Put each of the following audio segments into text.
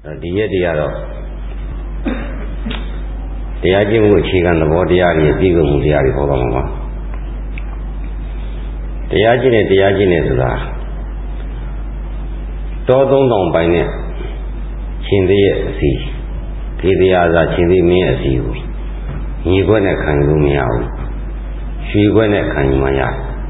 ဒီရက်တရားတော့တရားကျင့်မှုအခြေခံသဘောတရားတွေအပြည့်အစုံမှုတရားတွေဟောပါမှာတရားကျင့်တဲ့ဆိုတာတော3000ပိုင်းနဲ့ရှင်သေးရဲ့အစီခေတရားသာရှင်သေးမင်းရဲ့အစီကိုညီခွက်နဲ့ခံယူမရဘူးရွှေခွက်နဲ့ခံယူမှရတယ်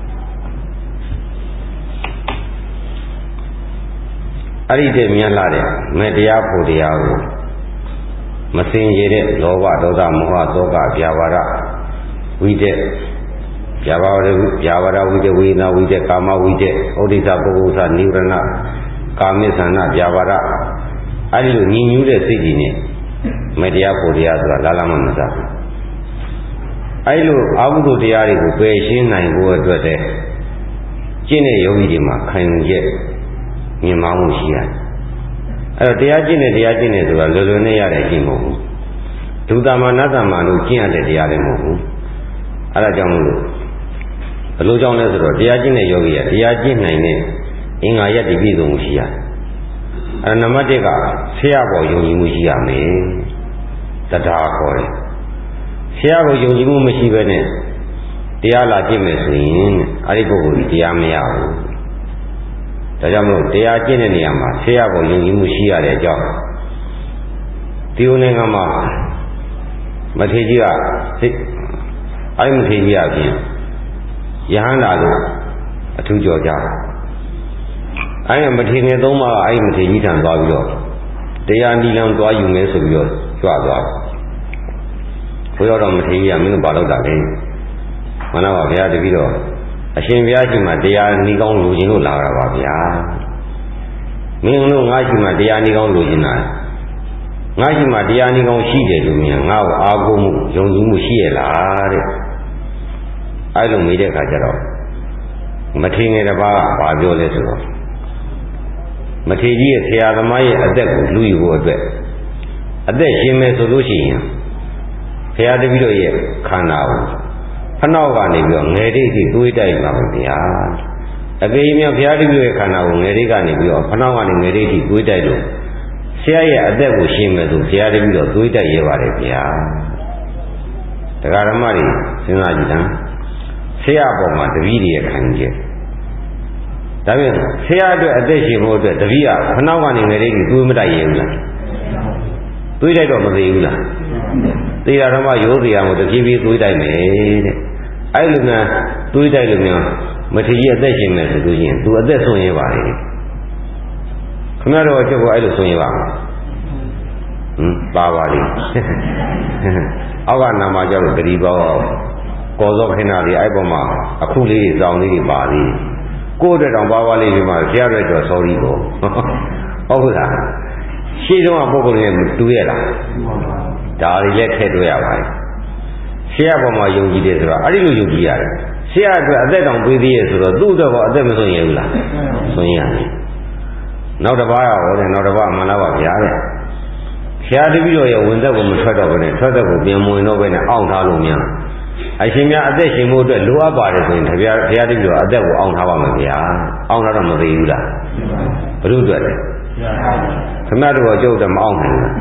အဲ့ဒီတည်းမြတ်လာတဲ့မေတ္တရားဖို့တရားကိုမစင်ကြတဲ့လောဘဒေါသမောဟသောကဗျာပါဒဝိတက်ဗျာပါဒဝိတက်ဝိနာဝိတက်ကာမဝိတက်ဩဒိသပုဂ္ဂုသနိဝရဏကာမိသနာဗျာပါဒအဲ့ဒီလိုညီညွတ်တဲ့စိတ်ကြီးနဲ့မေတ္တရားဖို့တရားဆိုတာလာလာမှမစားဘူးအဲ့လိုအာဟုတုတရားတွေကိုပယ်ရှင်းနိုင်ဖို့အတွက်တည်းကျင့်တဲ့ယောဂီတွေမှာခံယူချက်မြင်မှမှုရှိရတယ်အဲ့တော့တရားကျင့်တဲ့ဆိုတာလွယ်လွယ်နဲ့ရတဲ့ကျင့်မဟုတ်ဘူးဒုသမနတ္တမလို့ကျင့်ရတဲ့တရားလည်းမဟုတ်ဘူးအဲ့ဒါကြောင့်မလို့ဘယ်လိုကြောင့်လဲဆိုတော့တရားကျင့်တဲ့ယောဂီကတရားကျင့်နိုင်တဲ့အင်္ဂါရက်တည်ပြည့်စုံမှုရှိရတယ်အဲ့နံပါတ်1ကဆရာပေါ်ယုံကြည်မှုရှိရမယ်တရားခေါ်တယ်ဆရာကိုယုံကြည်မှုမရှိဘဲနဲ့တရားလာကျင့်မယ်ဆိုရင်အဲ့ဒီပုဂ္ဂိုလ်ကြီးတရားမရဘူးဒါကြောင့်မို့တရားကျင့်တဲ့နေရာမှာဆရာကိုယုံကြည်မှုရှိရတဲ့အကြောင်းဒီဦးနိုင်ငံမှာမထေကြီးကအဲ့မထေကြီးအပြင်ယဟန္တာတို့အထူးကြော်ကြအဲ့မထေငယ်သုံးပါးအဲ့မထေကြီးထံသွားပြီးတော့တရားနိလန်းသွားယူမယ်ဆိုပြီးတော့ကြွသွားဘုရားတော်မထေကြီးကမင်းတို့ဘာလုပ်တာလဲမနာပါဗျာတပည့်တော်အရှင်ဘုရားရှိမှတရားနိကောင်းလိုချင်လို့လာတာပါဗျာမင်းတို့ငါရှိမှတရားနိကောင်းလိုချင်တာငါရှိမှတရားနိကောင်းရှိတယ်လို့မြန်ငါ့ကိုအားကိုးမှုယုံကြည်မှုရှိရလားတဲ့အဲ့လိုမေးတဲ့အခါကျတော့မထေငယ်တစ်ပါးကဘာပြောလဲဆိုတော့မထေကြီးရဲ့ဆရာသမားရဲ့အသက်ကိုလူယူဖို့အတွက်အသက်ရှင်မယ်ဆိုလို့ရှိရင်ဘုရားတပည့်တော်ရဲ့ခန္ဓာကိုဖနှောက်ကနေပြီးတော့ငယ်တိတ်ကြီးသွေးတိုက်ပါမယ်ဗျာအပေမြောက်ဘုရားတပည့်ရဲ့ခန္ဓာကိုငယ်တိတ်ကနေပြီးတော့ဖနှောက်ကနေငယ်တိတ်ကြီးသွေးတိုက်လို့ဆရာရဲ့အသက်ကိုရှင်မယ်ဆိုဘုရားတပည့်တော်သွေးတိုက်ရပါတယ်ဗျာတရားဓမ္မတွေစဉ်းစားကြည့်တယ်ဆရာပေါ်မှာတပည့်တွေရဲ့ခံချက်ဒါဖြင့်ဆရာအတွက်အသက်ရှင်ဖို့အတွက်တပည့်ကဖနှောက်ကနေငယ်တိတ်ကြီးသွေးမတိုက်ရဘူးလားသွေးတိုက်တော့မသေးဘူးလားသေတာဓမ္မရိုးသေးအောင်တဖြည်းဖြည်းသွေးတိုက်မယ်တဲ့အဲ့လိုများသွေးတိုက်လို့များမထေကြီးအသက်ရှင်မယ်ဆိုလို့ရှိရင်သူအသက်ဆုံးရပါလေခင်ဗျားတို့ချက်ကိုအဲ့လိုဆုံးရပါပါပါလိအောက်ကနာမကြောက်လို့တတိပေါကောသောခဏလေးအဲ့ပေါ်မှာအခုလေးတွေစောင်းလေးတွေပါသေးကိုယ့်အတွက်တောင်ပါပါလေးဒီမှာဆရာတို့တော့ sorry ပေါ့ဟုတ်လားရှေ့တုန်းကပုဂ္ဂိုလ်တွေတူရလားဒါတွေလည်းထည့်တွေ့ရပါတယ်ဆရာပေါ်မှာယုံကြည်တယ်ဆိုတော့အဲ့ဒီလိုယုံကြည်ရတယ်ဆရာအတွက်အသက်တောင်ပေးသေးရဲ့ဆိုတော့သူ့အတွက်ကအသက်မဆုံးရဘူးလားဆုံးရတယ်နောက်တစ်ပါးရောတဲ့နောက်တစ်ပါးမှန်လားပါဗျာတဲ့ဆရာတပည့်တော်ရဲ့ဝင်သက်ကိုမထွက်တော့ဘဲနဲ့ထွက်သက်ကိုပြန်မဝင်တော့ဘဲနဲ့အောင့်ထားလို့များအရှင်များအသက်ရှင်ဖို့အတွက်လိုအပ်ပါတယ်ဆိုရင်ဘုရားတပည့်တော်အသက်ကိုအောင့်ထားပါမယ်ဗျာအောင့်ထားတော့မသေးဘူးလားဘုရုအတွက်လေခဏတော့ကျုပ်တော့မအောင်နိုင်ဘူး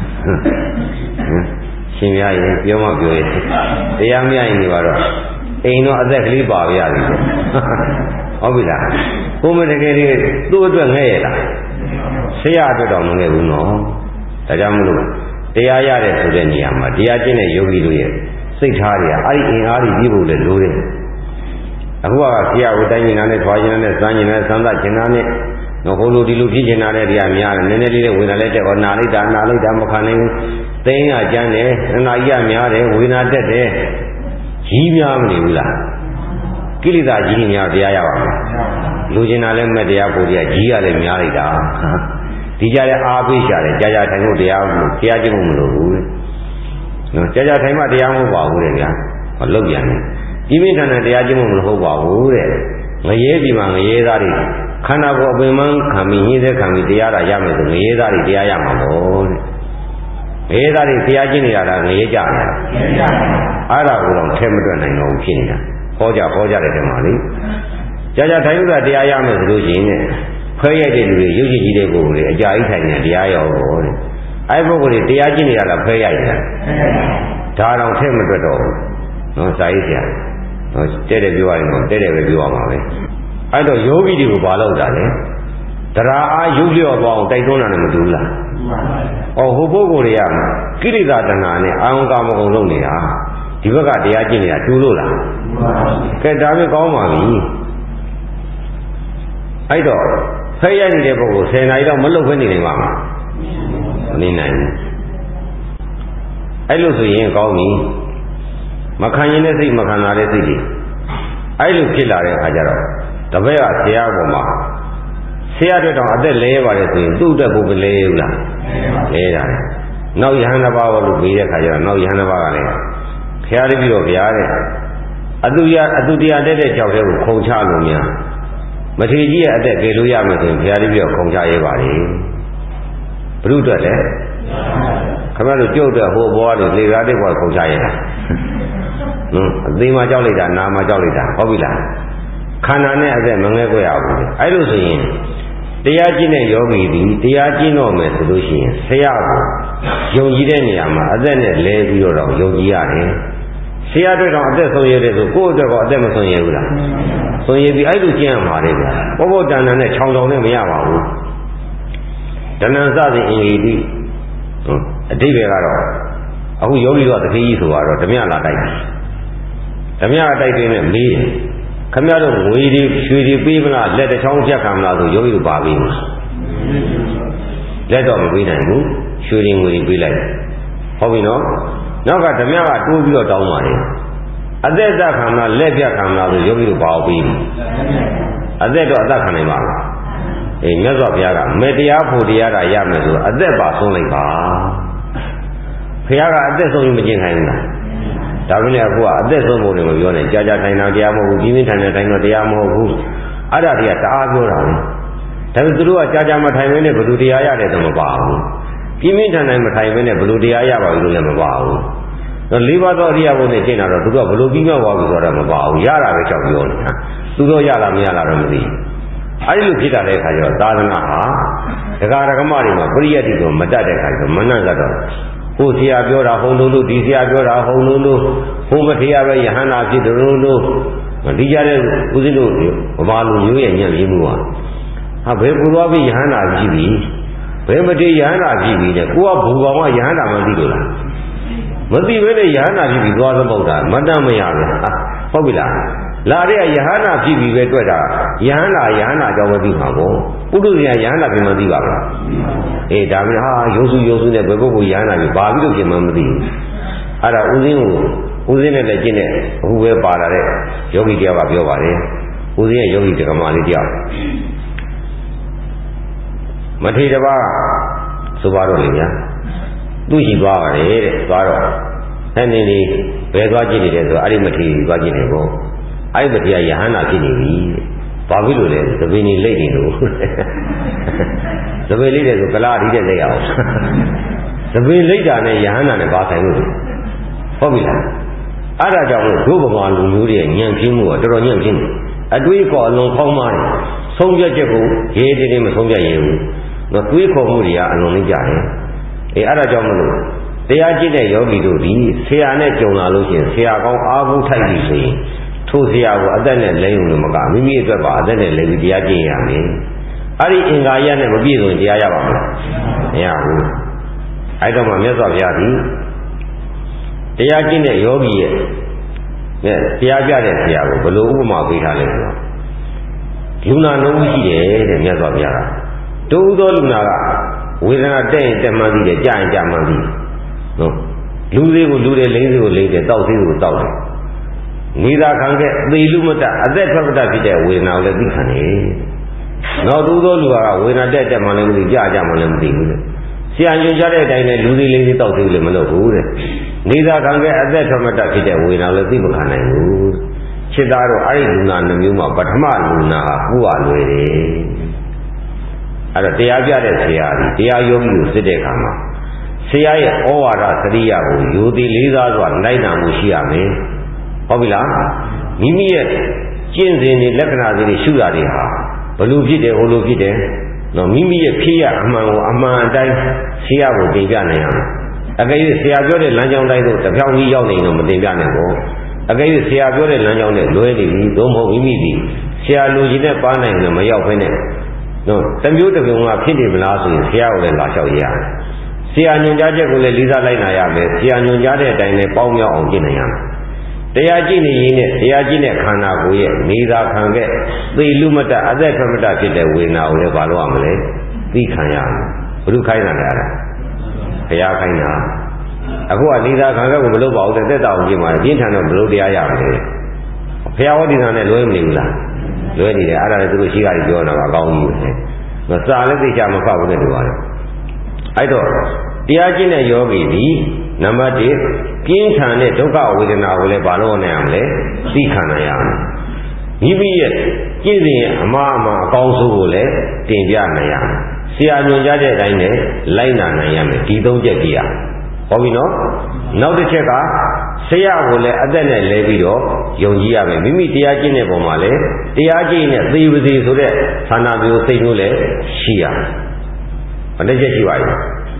ရှင်ပြရဲ့ပြောမှပြောရဲ့တရားမရရင်ဒီပါတော့အိမ်တော့အသက်ကလေးပါပြရတယ်ဟုတ်ပြီလားဘုမတကယ်ကြီးသူ့အတွက်ငဲ့ရလားဆရာအတွက်တော့မငဲ့ဘူးနော်ဒါကြောင့်မလို့တရားရတဲ့ဆိုတဲ့နေရာမှာတရားကျင့်တဲ့ယောဂီတို့ရဲ့စိတ်ထားတွေကအဲ့ဒီအင်အားကြီးပြီးဖို့လည်းလိုတယ်အခုကဆရာကိုတိုင်းနေတာနဲ့ထွားနေတာနဲ့စမ်းနေတာနဲ့စမ်းသကျင်တာနဲ့နော်ဟိုလိုဒီလိုဖြစ်နေတာတဲ့တရားများတယ်နည်းနည်းလေးနဲ့ဝေဒနာလည်းတက်ဟောနာလိုက်တာမခံနိုင်ဘူးသိင်းကကျန်းတယ်အနာကြီးများတယ်ဝေဒနာတက်တယ်ကြီးများမနေဘူးလားကိလေသာကြီးများတရားရပါမယ်လူကျင်တာလည်းမဲ့တရားကိုတရားကြီးရလည်းများလိုက်တာဒီကြတဲ့အားပေးကြတယ်ကြာထိုင်ဖို့တရားကျင့်ဖို့မလိုဘူးနော်ကြာထိုင်မှတရားမဟုတ်ပါဘူးတဲ့ဗျာဟောလောက်ပြန်တယ်ပြင်းပြထန်ထန်တရားကျင့်ဖို့မလိုပါဘူးတဲ့ငရဲပြီမှာငရဲသားတွေခန္ဓာကိုယ်အပင်မခံပြီးညှိတဲ့ခံပြီးတရားရရမယ်ဆိုငရဲသားတွေတရားရမှာပေါ့တဲ့ငရဲသားတွေတရားကျင့်နေရတာငရဲကြနေတာအဲ့ဒါကိုတော့ထဲမတွက်နိုင်တော့ဘူးဖြစ်နေတာဟောကြတယ်ဒီမှာလေကြာထိုင်ဥဒ္ဒတရားရမယ်ဆိုလို့ရှိရင်ခွဲရိုက်တဲ့လူတွေရုပ်ရှင်ကြီးတဲ့ပုဂ္ဂိုလ်တွေအကြာကြီးထိုင်နေတရားရောဘောတဲ့အဲ့ပုဂ္ဂိုလ်တွေတရားကျင့်နေရတာခွဲရိုက်နေတာဒါတော့ထည့်မတွက်တော့ဘူးနော်စာရေးဆရာနော်တဲ့တဲ့ပြောရရင်တော့တဲ့ပဲပြောရမှာပဲအဲ့တော့ယောဂီတွေကိုဘာလုပ်တာလဲတရားအားရုပ်လျော့သွားအောင်တိုက်တွန်းတာနဲ့မတူဘူးလားဟိုပုဂ္ဂိုလ်တွေကကိရိတာတဏှာနဲ့အာယုံကာမဂုဏ်လုပ်နေတာဒီဘက်ကတရားကျင့်နေတာတူလို့လားကဲဒါပဲကောင်းပါပြီအဲ့တော့ဖဲရနေတဲ့ပုဂ္ဂိုလ်10 နာရီတော့မလုပ်ဘဲနေနိုင်ပါမနေနိုင်ဘူးအဲ့လိုဆိုရင်ကောင်းပြီမခံရင်တဲ့စိတ်မခံတာတဲ့စိတ်ကြီးအဲ့လိုဖြစ်လာတဲ့အခါကျတော့တပည့်ကဆရာပေါ်မှာဆရာတို့တောင်အသက်လဲပါတယ်ဆိုရင်သူ့အတွက်ဘုရားလဲဘူးလားလဲတာလေနောက်ယဟန်တစ်ပါးလို့ပြီးတဲ့အခါကျတော့နောက်ယဟန်တစ်ပါးကလည်းခရားလေးပြီးတော့ဗျာတဲ့အတုတရားတဲ့ကြောက်တဲ့ကိုခုံချလို့များမထေကြီးရဲ့အသက်ကယ်လို့ရမယ်ဆိုရင်ဘုရားလေးပြီးတော့ခုံချရဲပါလေဘုရုအတွက်လည်းခင်ဗျားတို့ကြုတ်တဲ့ဟိုဘွားတွေလေကားတဲ့ဘွားခုံချရဲတာအသေးမှကြောက်လိုက်တာနာမှကြောက်လိုက်တာဟုတ်ပြီလားခန္ဓာနဲ့အသက်မငဲကွယ်ရဘူးအဲ့လိုဆိုရင်တရားကျင့်တဲ့ယောဂီဒီတရားကျင့်တော့မယ်ဆိုလို့ရှိရင်ဆရာကိုယုံကြည်တဲ့နေရာမှာအသက်နဲ့လဲပြီးတော့ယုံကြည်ရတယ်ဆရာတို့တော့အသက်ဆုံးရတယ်ဆိုကိုယ့်အတွက်ကအသက်မဆုံးရဘူးလားဆုံးရပြီအဲ့လိုကျင့်ရမှာလေဗျာဘောဘောတဏ္ဍာနဲ့ခြောင်တောင်နဲ့မရပါဘူးတဏ္ဍစသည်အင်္ဂီတိအဓိပ္ပာယ်ကတော့အခုယောဂီကတတိကြီးဆိုတော့ဓမြလာတိုက်တယ်ဓမြတိုက်တယ်နဲ့မေးတယ်ခမရတို့ငွေတွေရွှေတွေပေးမလားလက်တစ်ချောင်းဖြတ်ခံမလားဆိုယောဂီတို့ပါပေးမှာလက်တော့မပေးနိုင်ဘူးရွှေတွေငွေတွေပေးလိုက်ဟုတ်ပြီနော်နောက်ကဓမြကတိုးပြီးတော့တောင်းပါလေအသက်သက်ခံမလားလက်ပြခံမလားဆိုယောဂီတို့ဘာကိုပေးအသက်တော့အသက်ခံနိုင်ပါလားမြတ်စွာဘုရားကမေတ္တရားဖို့တရားတာရမယ်ဆိုအသက်ပါဆုံးလိုက်ပါဘုရားကအသက်ဆုံးရင်မကျင့်ခိုင်းဘူးလားဒါပေမဲ့အခုကအသက်ဆုံးဖို့လည်းမပြောနဲ့ကြာကြာထိုင်တာတရားမဟုတ်ဘူးပြင်းပြင်းထန်ထန်ထိုင်တော့တရားမဟုတ်ဘူးအဲ့ဒါတွေကတအားပြောတာလေဒါပေမဲ့သူတို့ကကြာကြာမထိုင်ဘဲနဲ့ဘယ်လိုတရားရတယ်တော့မပါဘူးပြင်းပြင်းထန်ထန်မထိုင်ဘဲနဲ့ဘယ်လိုတရားရပါဘူးလို့လည်းမပါဘူးတော့၄ပါးသောအရိယဘုံနဲ့ကျင့်တာတော့သူတို့ကဘယ်လိုပြီးမြောက်သွားပြီဆိုတော့မပါဘူးရတာပဲကြောက်ပြောနေတာသူတို့ရလားမရလားတော့မသိဘူးအဲ့ဒီလိုဖြစ်တာတဲ့အခါကျတော့သာသနာဟာဒကာဒကမတွေမှာပရိယတ်တိကိုမတတ်တဲ့အခါကျတော့မနှံ့ကတော့ဟိုဆရာပြောတာဟုတ်လို့ဒီဆရာပြောတာဟုတ်လို့ဟိုမထေရပဲယဟန္တာဖြစ်တယ်လို့ဒီကြတဲ့ဦးဇင်းတို့ဗမာလူမျိုးရဲ့ညံ့ပြမှုဟာဘယ်ပူသွားပြီယဟန္တာဖြစ်ပြီဘယ်မထေရယဟန္တာဖြစ်ပြီတဲ့ကိုကဘူကောင်ကယဟန္တာမသိလို့လားမသိဘဲနဲ့ယဟန္တာဖြစ်ပြီသွားသမုတ်တာမတတ်မရဘူးဟုတ်ပြီလားလာတဲ့ယဟန္တာဖြစ်ပြီပဲတွေ့တာယဟန္တာအကြောင်းမသိမှာပေါ့ပုထုဇဉ်ယဟန္တာပြင်မသိပါဘူးဒါပြီးရုပ်စုနဲ့ဘယ်ပုဂ္ဂိုလ်ယဟန္တာဖြစ်ဘာပြီးလို့ပြင်မသိဘူးအဲ့ဒါဦးဇင်းနဲ့လည်းကျင့်တဲ့အခုပဲပါလာတဲ့ယောဂီတယောက်ကပြောပါတယ်ဦးဇင်းရဲ့ယောဂီတက္ကမလေးတယောက်မထေရဘာဆိုပါတော့လေဗျာသူ့ရှိသွားပါတယ်တဲ့သွားတော့အဲ့ဒီလေးဘယ်သွားကြည့်နေတယ်ဆိုအဲ့ဒီမထေရသွားကြည့်နေပေါ့အဲ့ဒီမထေရယဟန္တာဖြစ်နေပြီဘာဖြစ်လို့လဲသပင်းကြီးလိတ်နေလို့သပင်းလိတ်တယ်ဆိုကလားအဓိတဲ့လိတ်အောင်သပင်းလိတ်တာနဲ့ယဟန္တာနဲ့ဘာဆိုင်လို့ဟုတ်ပြီလားအဲ့ဒါကြောင့်လို့ဒုဗမာလူမျိုးတွေညံ့ပြင်းမှုကတော်တော်ညံ့ပြင်းတယ်အတွေးခေါ်အလွန်ခေါင်းမာတယ်ဆုံးဖြတ်ချက်ကိုရေးတည်းမဆုံးဖြတ်ရဘူးနော်တွေးခေါ်မှုတွေကအလွန်လေးကြတယ်အဲ့ဒါကြောင့်မလို့တရားကျင့်တဲ့ယောဂီတို့ဒီဆရာနဲ့ကြုံလာလို့ရှိရင်ဆရာကောင်းအားကိုးထိုက်ပြီဆိုရင်ထိုဆရာကိုအသက်နဲ့လိမ့်လို့မကမိမိအတွက်ပါအသက်နဲ့လိမ့်ပြီးတရားကျင့်ရမယ်အဲ့ဒီအင်္ဂါရနဲ့မပြည့်စုံရင်တရားရပါမလားမရဘူးအဲ့တော့မှမြတ်စွာဘုရားသည်တရားကျင့်တဲ့ယောဂီရဲ့တရားပြတဲ့ဆရာကိုဘယ်လိုဥပမာပေးထားလဲဆိုတော့လူနာနှုံးရှိတယ်တဲ့မြတ်စွာဘုရားကတူသောလူနာကဝေဒနာတက်ရင်တက်မှန်းသိတယ်ကြာရင်ကြာမှန်းသိတယ်နော်လူသေးကိုလူတယ်လိမ့်သေးကိုလိမ့်တယ်တောက်သေးကိုတောက်တယ်မိသားခံခဲ့သေလူမတအသက်ထွက်မတဖြစ်တဲ့ဝေဒနာကိုလည်းသိခံတယ်နောက်တူသောလူကဝေဒနာတက်မှလည်းမသိကြာမှလည်းမသိဘူးတဲ့ဆရာညွှန်ကြားတဲ့အတိုင်းနဲ့လူသေးလိမ့်သေးတောက်သေးလည်းမလုပ်ဘူးတဲ့မိသားခံခဲ့အသက်ထွက်မတဖြစ်တဲ့ဝေဒနာလည်းသိမခံနိုင်ဘူးခြေသားတော့အဲ့ဒီလူနာနှမျိုးမှာပထမလူနာဟာပူရလွယ်တယ်အဲ့တော့တရားပြတဲ့ဆရာကြီးတရားယောဂီကိုစစ်တဲ့အခါမှာဆရာရဲ့ဩဝါဒစရိယကိုယူသည်လေးစားစွာလိုက်နာမှုရှိရမယ်ဟုတ်ပြီလားမိမိရဲ့ကျင့်စဉ်တွေလက္ခဏာတွေရှုတာတွေဟာဘလူဖြစ်တယ်ဟိုလိုဖြစ်တယ်နော်မိမိရဲ့ဖြစ်ရအမှန်ကိုအမှန်အတိုင်းဆရာကိုတင်ပြနိုင်ရမယ်အကယ်၍ဆရာပြောတဲ့လမ်းကြောင်းတိုင်းသို့တပြောင်းကြီးရောက်နေတော့မတင်ပြနိုင်ဘူးအကယ်၍ဆရာပြောတဲ့လမ်းကြောင်းနဲ့လွဲနေပြီသို့မဟုတ်မိမိဒီဆရာလူကြီးနဲ့ပါနိုင်လို့မရောက်ဘဲနဲ့နော်တမျိုးတစ်ပြုံကဖြစ်နေမလားဆိုရင်ဆရာကိုလည်းလာလျှောက်ရတယ်ဆရာညွှန်ကြားချက်ကိုလည်းလေးစားလိုက်နာရမယ်ဆရာညွှန်ကြားတဲ့အတိုင်းလည်းပေါင်းမြောက်အောင်ကျင့်နိုင်ရမယ်တရားကြည့်နေရင်နဲ့တရားကြည့်တဲ့ခန္ဓာကိုယ်ရဲ့နေသာခံခဲ့သေလူမတအသက်ခမတဖြစ်တဲ့ဝေဒနာကိုလည်းဘာလို့ရမလဲသိခံရမယ်ဘုရုခိုင်းတာလည်းဘုရားခိုင်းတာအခုကနေသာခံခဲ့ကိုမလုပ်ပါဘူးတဲ့သက်တော်ကြည့်မှာပြင်းထန်တော့ဘလို့တရားရမယ်ဘုရားဟောဒီသာနဲ့လွဲမနေဘူးလားလွဲနေတယ်အဲ့ဒါလည်းသူတို့ရှိကြပြီးပြောတာပါအကောင်းကြီးပဲစာလည်းသိချမဖောက်ဘူးတဲ့ဒီပါလေအဲ့တော့တရားကျင့်တဲ့ယောဂီဒီနံပါတ်1ပြင်းထန်တဲ့ဒုက္ခဝေဒနာကိုလည်းဘာလို့နိုင်ရမလဲသိခံနိုင်ရမယ်မိမိရဲ့ကျင့်စဉ်အမှားအမှန်အကောင်းဆုံးကိုလည်းတင်ပြနိုင်ရမယ်ဆရာညွှန်ကြားတဲ့အတိုင်းနဲ့လိုက်နာနိုင်ရမယ်ဒီသုံးချက်ကြီးရဟောပြီနော်နောက်တစ်ချက်ကဆရာကိုလည်းအသက်နဲ့လဲပြီးတော့ယုံကြည်ရမယ်မိမိတရားကျင့်တဲ့ပုံမှာလည်းတရားကျင့်နဲ့သေပါစေဆိုတဲ့ဌာနမျိုးစိတ်မျိုးလည်းရှိရမယ်ဘယ်နှချက်ရှိပါလဲ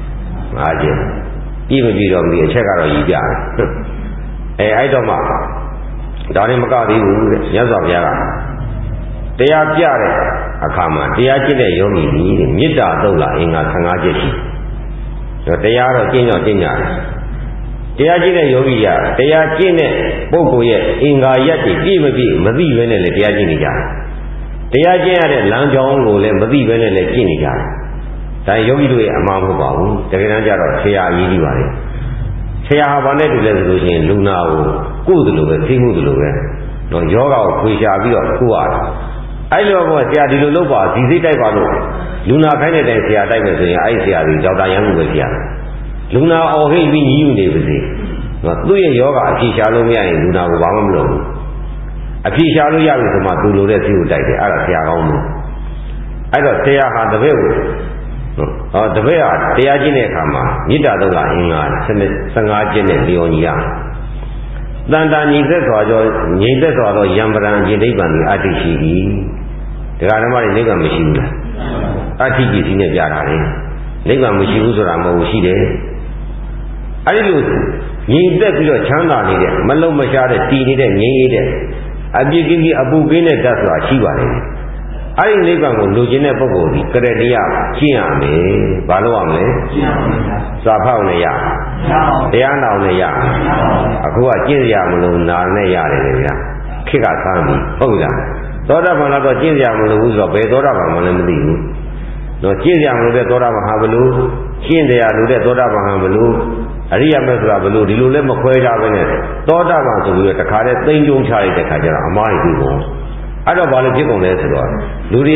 5ချက်ပြည့်မပြည့်တော့မီအချက်ကတော့ရည်ကြတယ်အဲ့တော့မှဒါနဲ့မကသေးဘူးတဲ့မြတ်စွာဘုရားကတရားပြတဲ့အခါမှာတရားကျင့်တဲ့ယောဂီကြီးတဲ့မေတ္တာသုတ်လာအင်္ဂါ15ချက်ရှိတယ်တရားတော့ကျင့်ကြတယ်တရားကျင့်တဲ့ယောဂီကတရားကျင့်တဲ့ပုဂ္ဂိုလ်ရဲ့အင်္ဂါရက်တွေပြည့်မပြည့်မသိဘဲနဲ့လည်းတရားကျင့်နေကြတယ်တရားကျင့်ရတဲ့လမ်းကြောင်းကိုလည်းမသိဘဲနဲ့လည်းကျင့်နေကြတယ်ဒါယောဂီတို့ရဲ့အမှားမဟုတ်ပါဘူးတကယ်တမ်းကျတော့ဆရာအရေးကြီးပါလေဆရာဟာဘာနဲ့တူလဲဆိုလို့ရှိရင်လူနာကိုကုသလိုပဲသိမှုသလိုပဲတော့ယောဂကိုခွေရှာပြီးတော့ကုရတယ်အဲ့လိုကဆရာဒီလိုလုပ်ပါဒီစိတ်တိုက်ပါလို့လူနာခိုင်းတဲ့တိုင်ဆရာတိုက်မယ်ဆိုရင်အဲ့ဆရာကြီးဒေါက်တာရန်ကုန်ပဲဆရာလူနာအော်ဟိတ်ပြီးညီးယူနေပါစေသူ့ရဲ့ယောဂအဖြေရှာလို့မရရင်လူနာကိုဘာမှမလုပ်ဘူးအဖြေရှာလို့ရပြီဆိုမှသူလိုတဲ့စိတ်ကိုတိုက်တယ်အဲ့ဒါဆရာကောင်းလို့အဲ့တော့ဆရာဟာတပည့်ကိုတပည့်ဟာတရားကျင့်တဲ့အခါမှာမေတ္တာသုတ်ကအင်္ဂါ15ချက်နဲ့လျော်ညီရတန်တာညီသက်စွာသောညီသက်စွာသောယံပရံအကျင့်နိဗ္ဗာန်ကိုအတ္တိရှိသည်တရားဓမ္မတွေနိဗ္ဗာန်မရှိဘူးလားအတ္တိကြည့်စီနဲ့ပြတာလေနိဗ္ဗာန်မရှိဘူးဆိုတာမဟုတ်ဘူးရှိတယ်အဲ့ဒီလိုညီသက်ပြီးတော့ချမ်းသာနေတဲ့မလုံးမရှားတဲ့တည်နေတဲ့ငြိမ်းရတဲ့အပြည့်ကြီးအပူကင်းတဲ့ဓာတ်ဆိုတာရှိပါတယ်အဲ့ဒီနိဗ္ဗာန်ကိုလိုချင်တဲ့ပုဂ္ဂိုလ်ဒီကရတရားကျင့်ရမယ်။ဘာလို့ရမလဲ။ကျင့်ရမယ်။စာဖောက်နဲ့ရ။တရားနာနဲ့ရ။အခုကကျင့်ရမလို့နာနဲ့ရတယ်လေဗျာ။ခေတ်ကသမ်းပြီဟုတ်ပြီလား။သောတာပန်တော့ကျင့်ရမလို့ဘူးဆိုတော့ဘယ်သောတာပန်မှလည်းမသိဘူး။တော့ကျင့်ရမလို့တဲ့သောတာပန်ဟာဘလို့ကျင့်တရားလို့တဲ့သောတာပန်ဟာဘလို့အရိယာမေဆိုတာဘလို့ဒီလိုလည်းမခွဲကြဘဲနဲ့သောတာပန်ဆိုပြီးတော့တခါတည်းသိမ့်ကြုံချလိုက်တဲ့ခါကျတော့အမှားကြီးပြီပေါ့အဲ့တော့ဘာလို့ဖြစ်ကုန်လဲဆိုတော့လူတွေက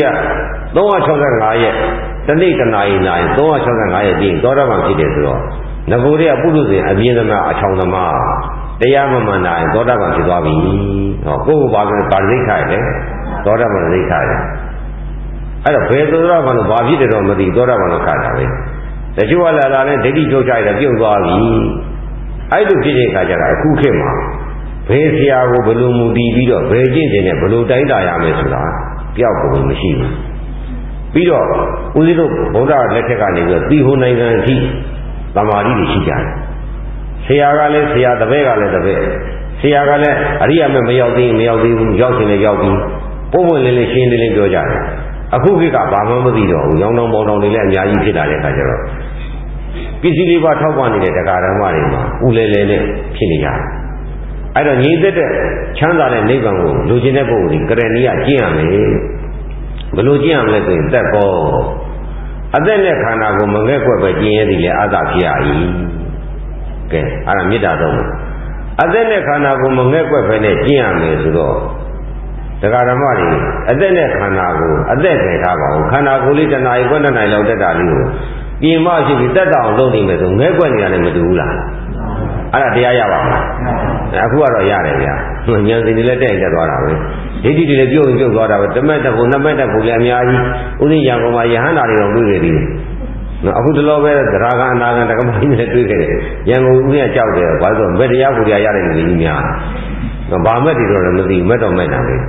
365ရက်တနေ့တနာရီနာရင်365ရက်ပြီးသောတာပန်ဖြစ်တယ်ဆိုတော့ငကိုတွေကပုရုဇဉ်အပြင်းသမားအချောင်သမားတရားမမှန်တာရင်သောတာပန်ဖြစ်သွားပြီဟောကိုယ့်ဘာကပါဠိခိုင်လဲသောတာပန်သိခိုင်တယ်အဲ့တော့ဘယ်သောတာပန်လို့ဘာဖြစ်တယ်တော့မသိသောတာပန်လို့ခါတာပဲတချို့ကလာလာနဲ့ဒိဋ္ဌိထုတ်ချရတယ်ပြုတ်သွားပြီအဲ့လိုဖြစ်တဲ့အခါကျတော့အခုခေတ်မှာဘယ်ဆရာကိုဘယ်လိုမူတည်ပြီးတော့ဘယ်ကျင့်စဉ်နဲ့ဘယ်လိုတိုင်းတာရမယ်ဆိုတာပြောက်ကုန်မရှိဘူးပြီးတော့ဦးဇင်းတို့ဗုဒ္ဓလက်ထက်ကနေပြီးတော့သီဟိုနိုင်ငံအထိသမာဓိတွေရှိကြတယ်ဆရာကလည်းဆရာတပည့်ကလည်းတပည့်ဆရာကလည်းအရိယာမေမရောက်သေးဘူးရောက်ရှင်လည်းရောက်ပြီးပုံဝင်လေးလေးရှင်းလေးပြောကြတယ်အခုခေတ်ကဘာမှမသိတော့ဘူးရောင်းတောင်ပေါတောင်တွေလည်းအများကြီးဖြစ်လာတဲ့အခါကျတော့ပစ္စည်းလေးပါထောက်ပံ့နေတဲ့တရားဓမ္မတွေမှာဦးလဲလဲနဲ့ဖြစ်နေကြတယ်အဲ့တော့ညီသက်တဲ့ချမ်းသာတဲ့နိဗ္ဗာန်ကိုလိုချင်တဲ့ပုဂ္ဂိုလ်ကရဏီယကျင့်ရမယ်ဘယ်လိုကျင့်ရမလဲဆိုရင်သက်ပေါ်အသက်နဲ့ခန္ဓာကိုမငဲ့ကွက်ပဲကျင့်ရသည်လေအာသဖြစ်ရ၏ကဲအဲ့ဒါမေတ္တာသုံးမယ်အသက်နဲ့ခန္ဓာကိုမငဲ့ကွက်ပဲနဲ့ကျင့်ရမယ်ဆိုတော့တရားဓမ္မတွေအသက်နဲ့ခန္ဓာကိုအသက်တည်ထားပါဦးခန္ဓာကိုယ်လေးတစ်နာရီခွဲ2နာရီလောက်တက်တာလေးကိုပြင်မရှိပြီးတက်တောင်လုပ်နေမယ်ဆိုငဲ့ကွက်နေတာလည်းမတူဘူးလားအဲ့ဒါတရားရပါမလားအခုကတော့ရတယ်ဗျာဉာဏ်စဉ်တွေလည်းတက်သွားတာပဲဒိဋ္ဌိတွေလည်းပြုတ်သွားတာပဲတမက်တက်ဖို့နှစ်မက်တက်ဖို့လည်းအများကြီးဥသိရံကောင်မှာယဟန္တာတွေတော့တွေ့နေသေးတယ်နော်အခုတလောပဲသရဂံအနာဂံတက္ကမကြီးနဲ့တွေ့ခဲ့တယ်ရန်ကုန်ဦးကကြောက်တယ်ဘာလို့ဆိုမဲ့တရားကိုတရားရတယ်လူကြီးများနော်ဘာမဲ့တွေတော့လည်းမသိမဲ့တော့မဲ့တာပဲ